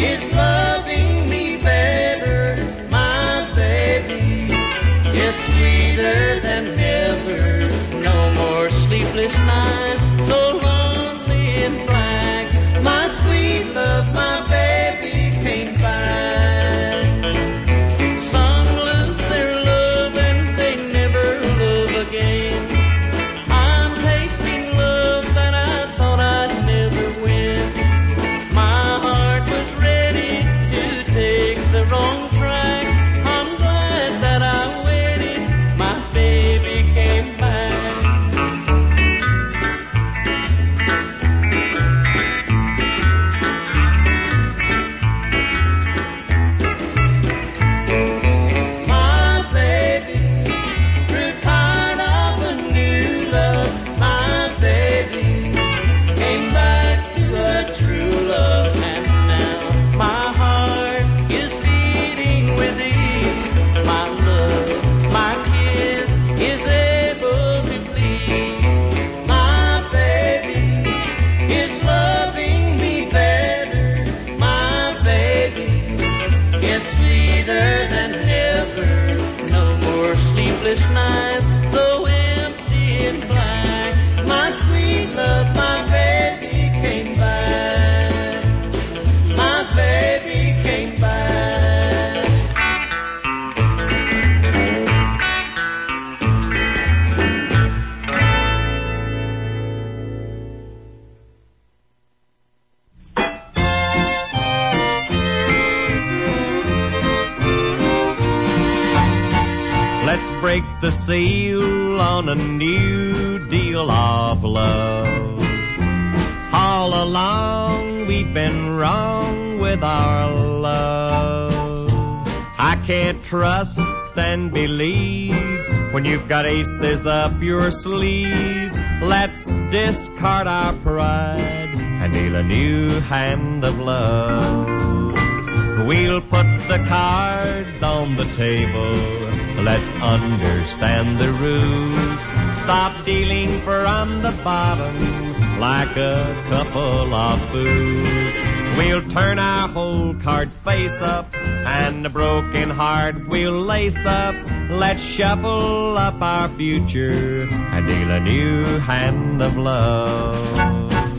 break the seal on a new deal of love. All along we've been wrong with our love. I can't trust and believe when you've got aces up your sleeve. Let's discard our pride and deal a new hand of love. We'll put the cards on the table. Let's understand the rules. Stop dealing from the bottom like a couple of fools. We'll turn our whole cards face up, and a broken heart we'll lace up. Let's shuffle up our future and deal a new hand of love.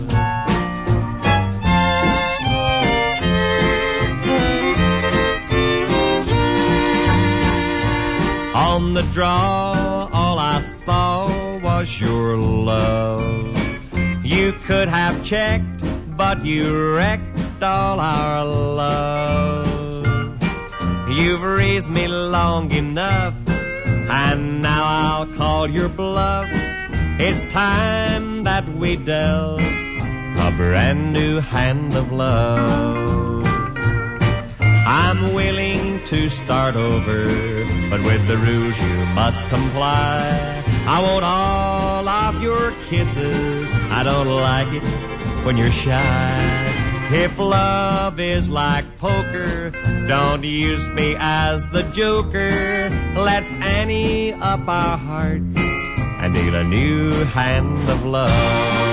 On the draw, all I saw was your love. You could have checked, but you wrecked all our love. You've raised me long enough, and now I'll call your bluff. It's time that we dealt a brand new hand of love. I'm willing to start over, but with the rules you must comply. I want all of your kisses. I don't like it when you're shy. If love is like poker, don't use me as the joker. Let's ante up our hearts and deal a new hand of love.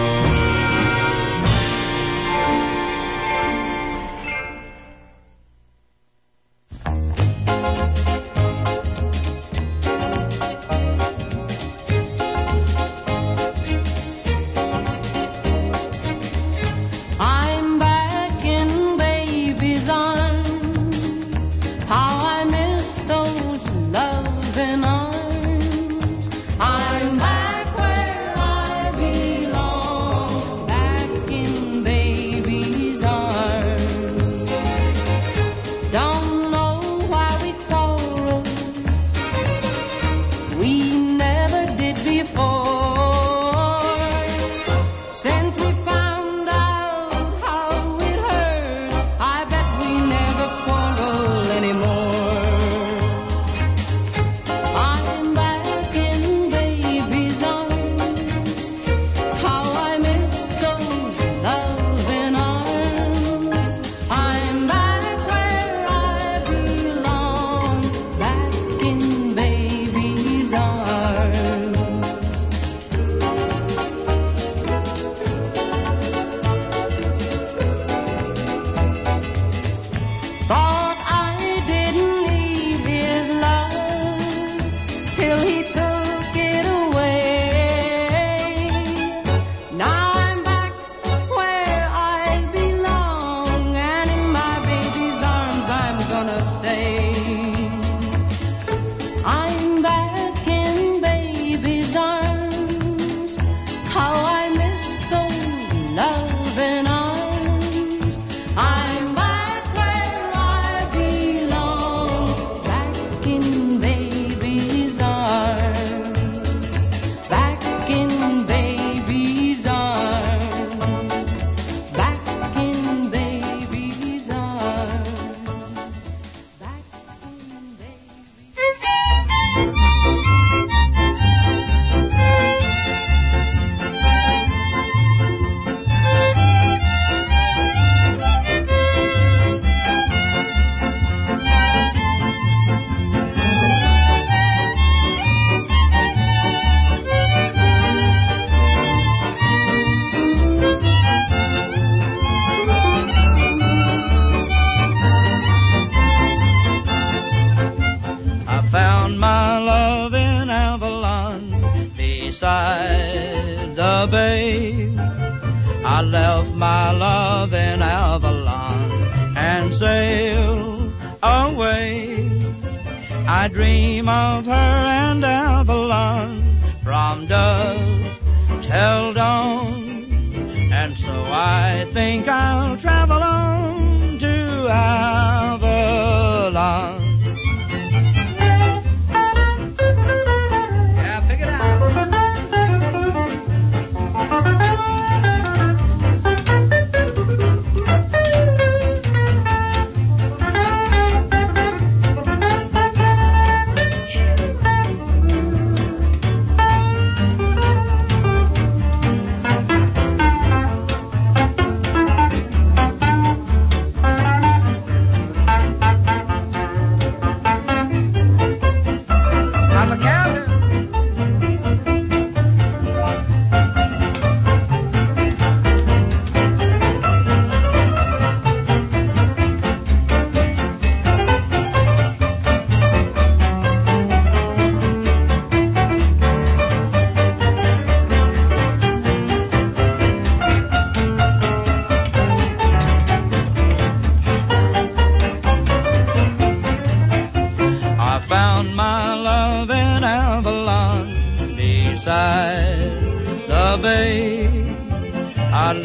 I left my love in Avalon and sailed away. I dream of her and Avalon from dusk till dawn, and so I think I'll travel on to Avalon.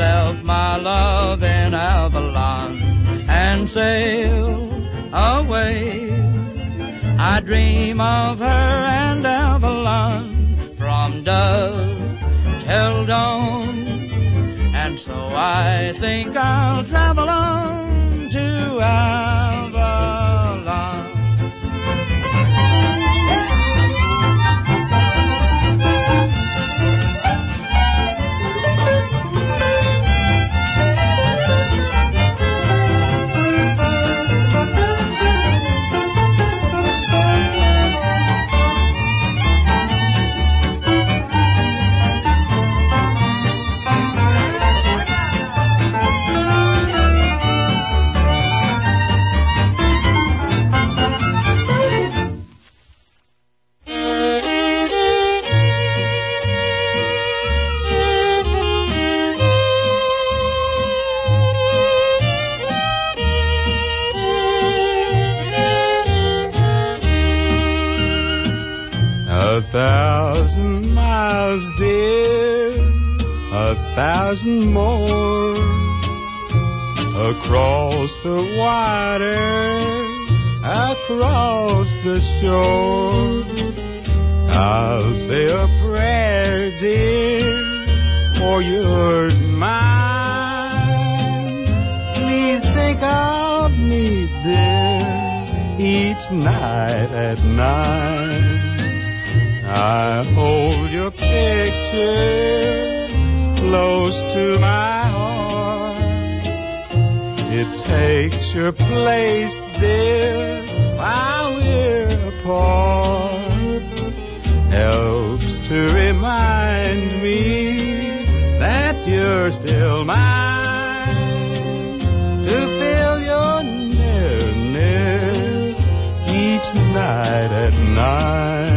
left my love in Avalon and sailed away. I dream of her and Avalon from dusk till dawn, and so I think I'll travel on to Avalon. A thousand miles, dear, a thousand more, across the water, across the shore. I'll say a prayer, dear, for yours and mine. Please think of me, dear, each night at night. I hold your picture close to my heart. It takes your place, dear, while we're apart. Helps to remind me that you're still mine. To feel your nearness each night at night.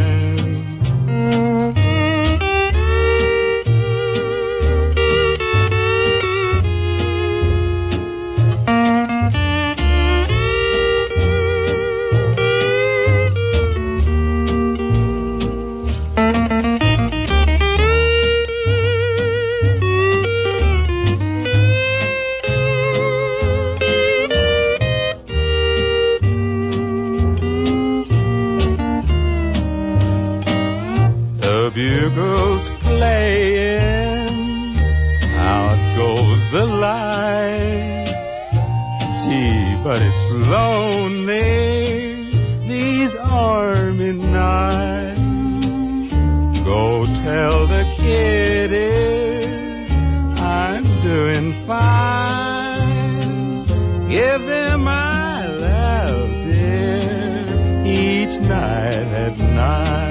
Bugles playing, out goes the lights. Gee, but it's lonely these army nights. Go tell the kiddies I'm doing fine. Give them my love, dear, each night at night.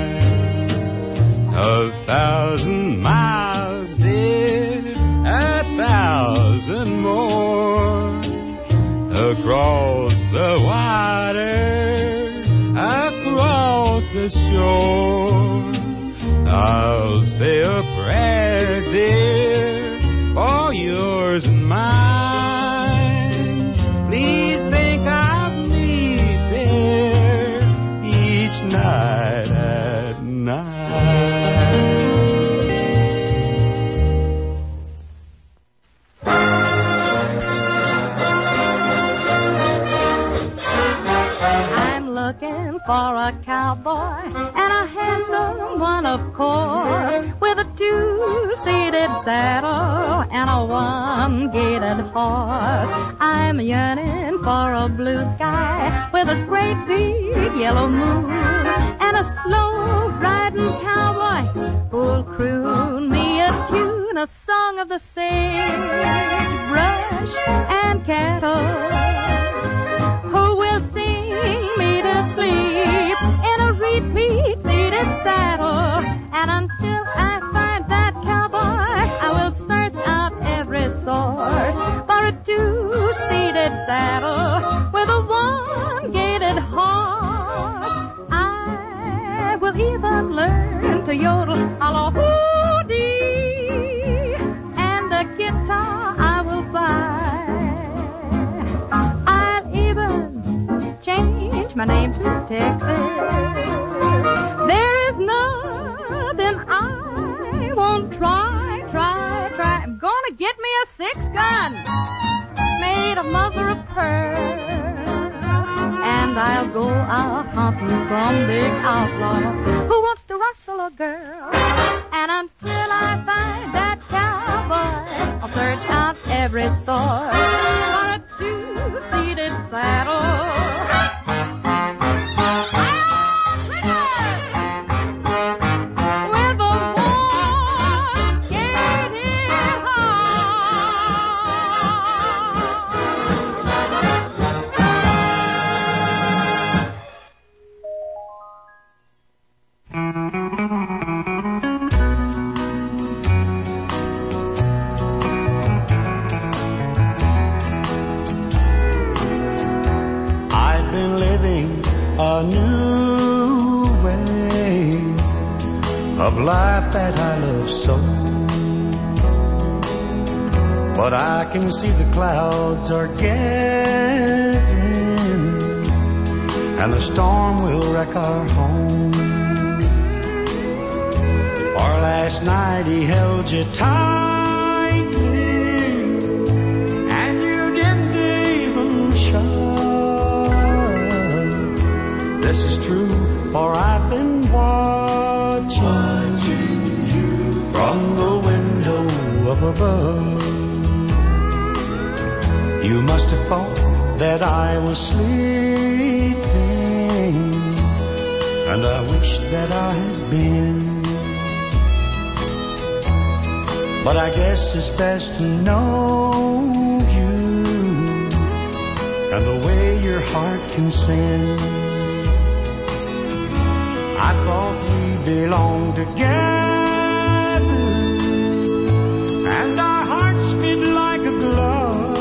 A thousand miles, dear, a thousand more, across the water, across the shore. I'll say a prayer, dear, for yours and mine. Please think of me, dear, each night at night. For a cowboy and a handsome one, of course, with a two-seated saddle and a one-gated horse. I'm yearning for a blue sky with a great big yellow moon and a slow-riding cowboy who'll croon me a tune, a song of the sagebrush and cattle, who will sing me to sleep in a repeat-seated saddle. And until I find that cowboy, I will search out every sort for a two-seated saddle with a one-gated horse. I will even learn to yodel a la hoo-dee and the guitar six gun made of mother of pearl. And I'll go out hunting some big outlaw who wants to rustle a girl. And until I find that cowboy, I'll search out every store for a two-seated saddle. A new way of life that I love so. But I can see the clouds are gathering, and the storm will wreck our home. For last night he held you tightly, and you didn't even show. This is true, for I've been watching, watching you from the window up above. You must have thought that I was sleeping, and I wish that I had been. But I guess it's best to know you and the way your heart can sing. I thought we belonged together, and our hearts fit like a glove.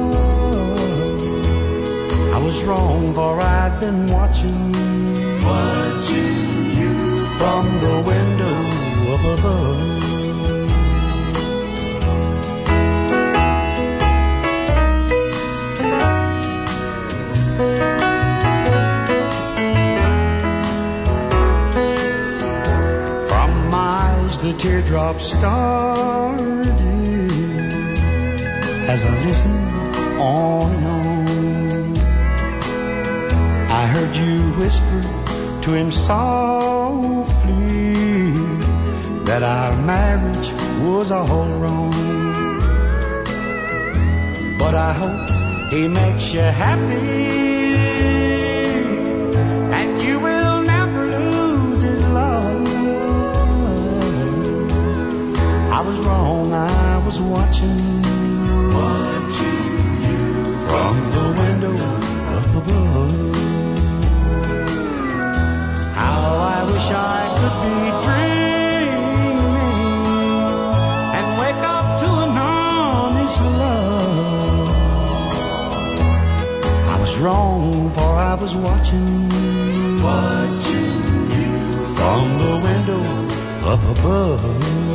I was wrong, for I've been watching, watching you from the window up above. The teardrops started as I listened on and on. I heard you whisper to him softly that our marriage was all wrong. But I hope he makes you happy, and you will never lose his love. I was wrong, I was watching, watching you from the window up above. How I wish I could be dreaming and wake up to an honest love. I was wrong, for I was watching, watching you from the window up above.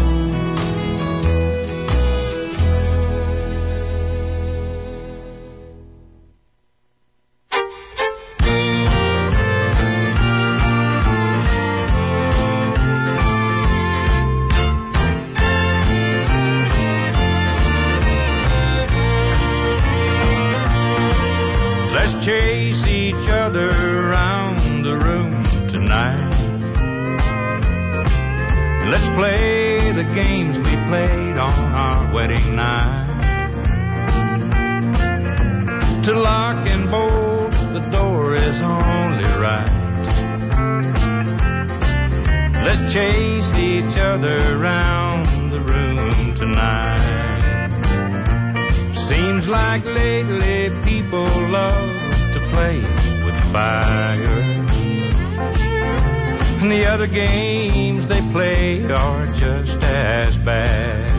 Chase each other around the room tonight. Let's play the games we played on our wedding night. To lock and bolt the door is only right. Let's chase each other around the room tonight. Seems like lately people love to play with fire, and the other games they play are just as bad.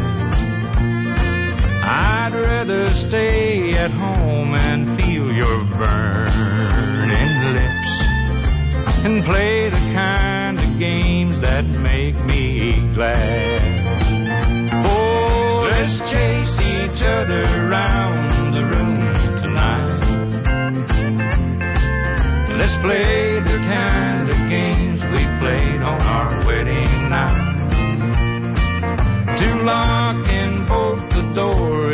I'd rather stay at home and feel your burning lips and play the kind of games that make me glad. Oh, let's chase each other around the room tonight. Let's play the kind of games we played on our wedding night. To lock and bolt the door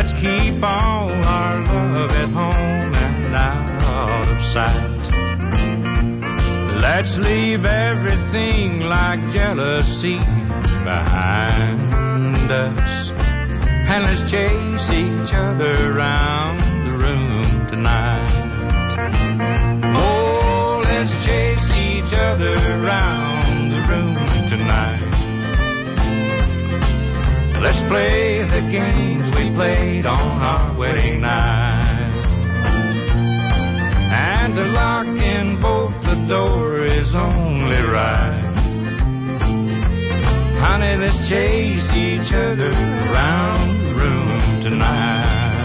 Let's keep all our love at home and out of sight. Let's leave everything like jealousy behind us. And let's chase each other around the room tonight. Oh, let's chase each other around the room tonight. Let's play the games we played on our wedding night. And to lock in both the door is only right. Honey, let's chase each other around the room tonight.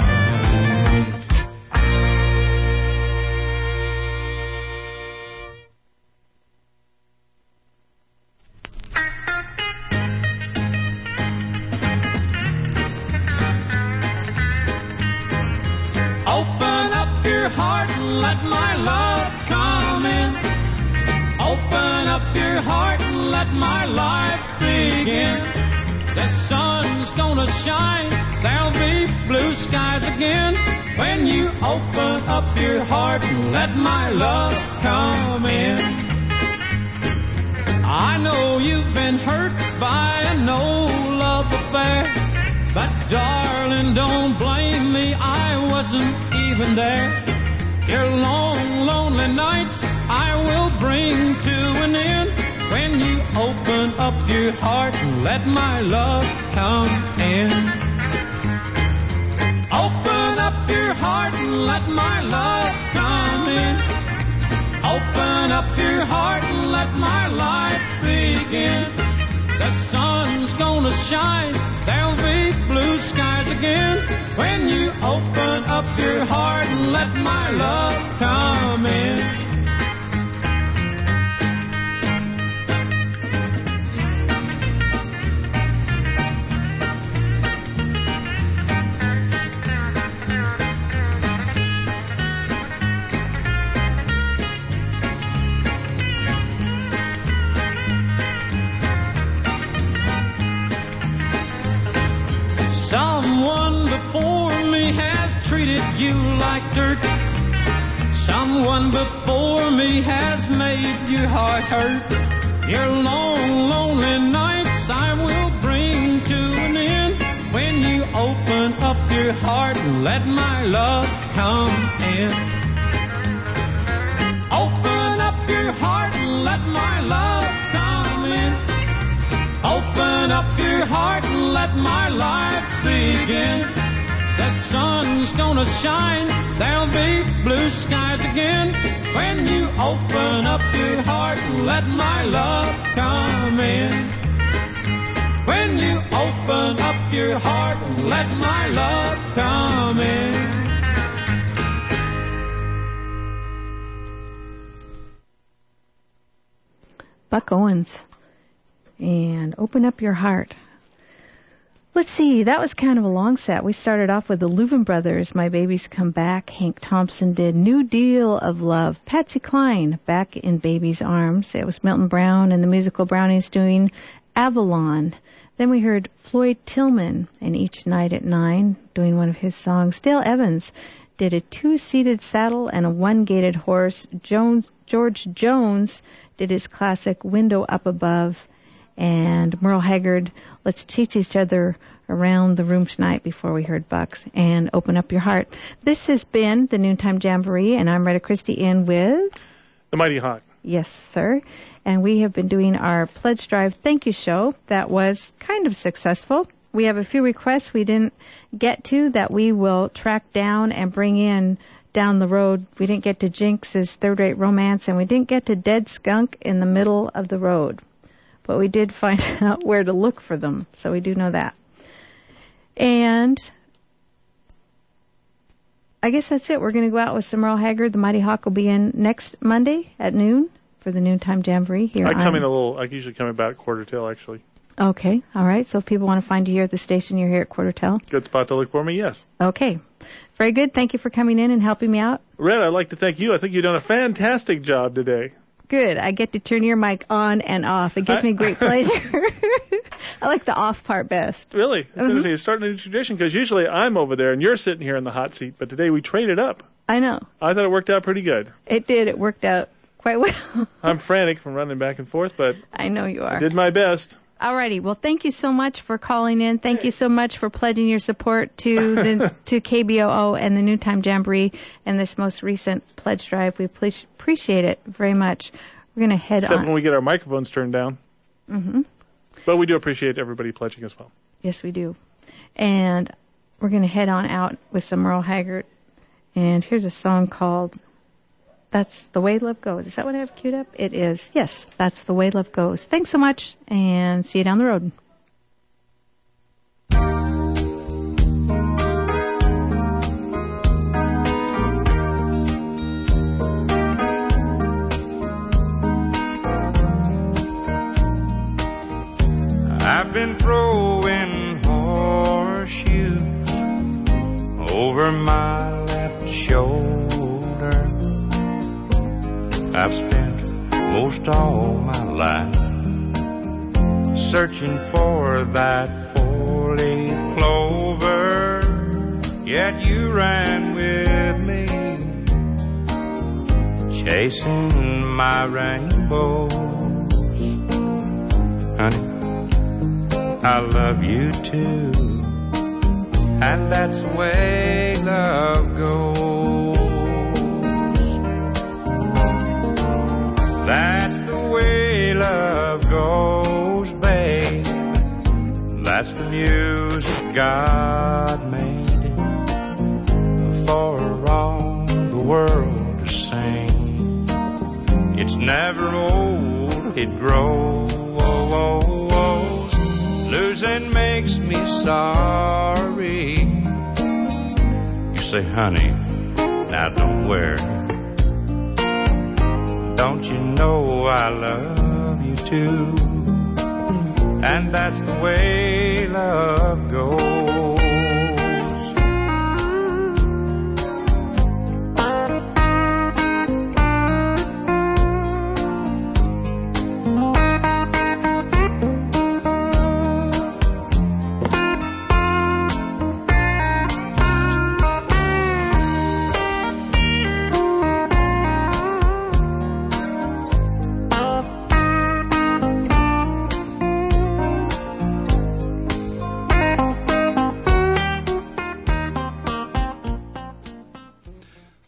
Open up your heart and let my love come in. Open up your heart and let my life begin. The sun's gonna shine, there'll be blue skies again. When you open up your heart and let my love come in. I know you've been hurt by an old love affair, but darling, don't blame me, I wasn't even there. Your long, lonely nights I will bring to an end. When you open up your heart and let my love come in. Open up your heart and let my love come in. Open up your heart and let my life begin. The sun's gonna shine, there'll be blue skies again. When you open up your heart and let my love come in. Someone before me has treated you like dirt. Someone before me has made your heart hurt. Your long, lonely nights I will bring to an end. When you open up your heart and let my love come in. Open up your heart and let my love come in. Open up your heart and let my life begin. The sun's gonna shine, there'll be blue skies again. When you open up your heart and let my love come in. When you open up your heart and let my love come in. Buck Owens. And Open Up Your Heart. Let's see, that was kind of a long set. We started off with the Louvin Brothers, My Baby's Come Back. Hank Thompson did New Deal of Love. Patsy Cline, Back in Baby's Arms. It was Milton Brown and the Musical Brownies doing Avalon. Then we heard Floyd Tillman and Each Night at Nine doing one of his songs. Dale Evans did a two-seated saddle and a one-gated horse. Jones, George Jones did his classic Window Up Above. And Merle Haggard, Let's Chase Each Other Around the Room Tonight before we heard Bucks and Open Up Your Heart. This has been the Noontime Jamboree, and I'm Retta Christie in with... The Mighty Hawk. Yes, sir. And we have been doing our Pledge Drive thank you show. That was kind of successful. We have a few requests we didn't get to that we will track down and bring in down the road. We didn't get to Jinx's Third Rate Romance, and we didn't get to Dead Skunk in the Middle of the Road. But we did find out where to look for them, so we do know that. And I guess that's it. We're going to go out with some Merle Haggard. The Mighty Hawk will be in next Monday at noon for the Noontime Jamboree here. I come on... in a little. I usually come about quarter till, actually. Okay, all right. So if people want to find you here at the station, you're here at quarter till. Good spot to look for me. Yes. Okay, very good. Thank you for coming in and helping me out. Red, I'd like to thank you. I think you've done a fantastic job today. Good. I get to turn your mic on and off. It gives I, me great pleasure. I like the off part best. Really? It's Mm-hmm. interesting. It's starting a new tradition because usually I'm over there and you're sitting here in the hot seat, but today we traded up. I know. I thought it worked out pretty good. It did. It worked out quite well. I'm frantic from running back and forth, but I know you are. I did my best. Alrighty. Well, thank you so much for calling in. Thank you so much for pledging your support to the to K B O O and the Noontime Jamboree and this most recent pledge drive. We ple- appreciate it very much. We're going to head Except on. when we get our microphones turned down. Mm-hmm. But we do appreciate everybody pledging as well. Yes, we do. And we're going to head on out with some Merle Haggard. And here's a song called That's the Way Love Goes. Is that what I have queued up? It is. Yes, That's the Way Love Goes. Thanks so much, and see you down the road. I've been throwing horseshoes over my left shoulder. I've spent most all my life searching for that four-leaf clover, yet you ran with me, chasing my rainbows. Honey, I love you too, and that's the way love goes. That's the way love goes, babe. That's the music God made for all the world to sing. It's never old, it grows. Losing makes me sorry. You say, honey, now don't worry. Don't you know I love you too? And that's the way love goes.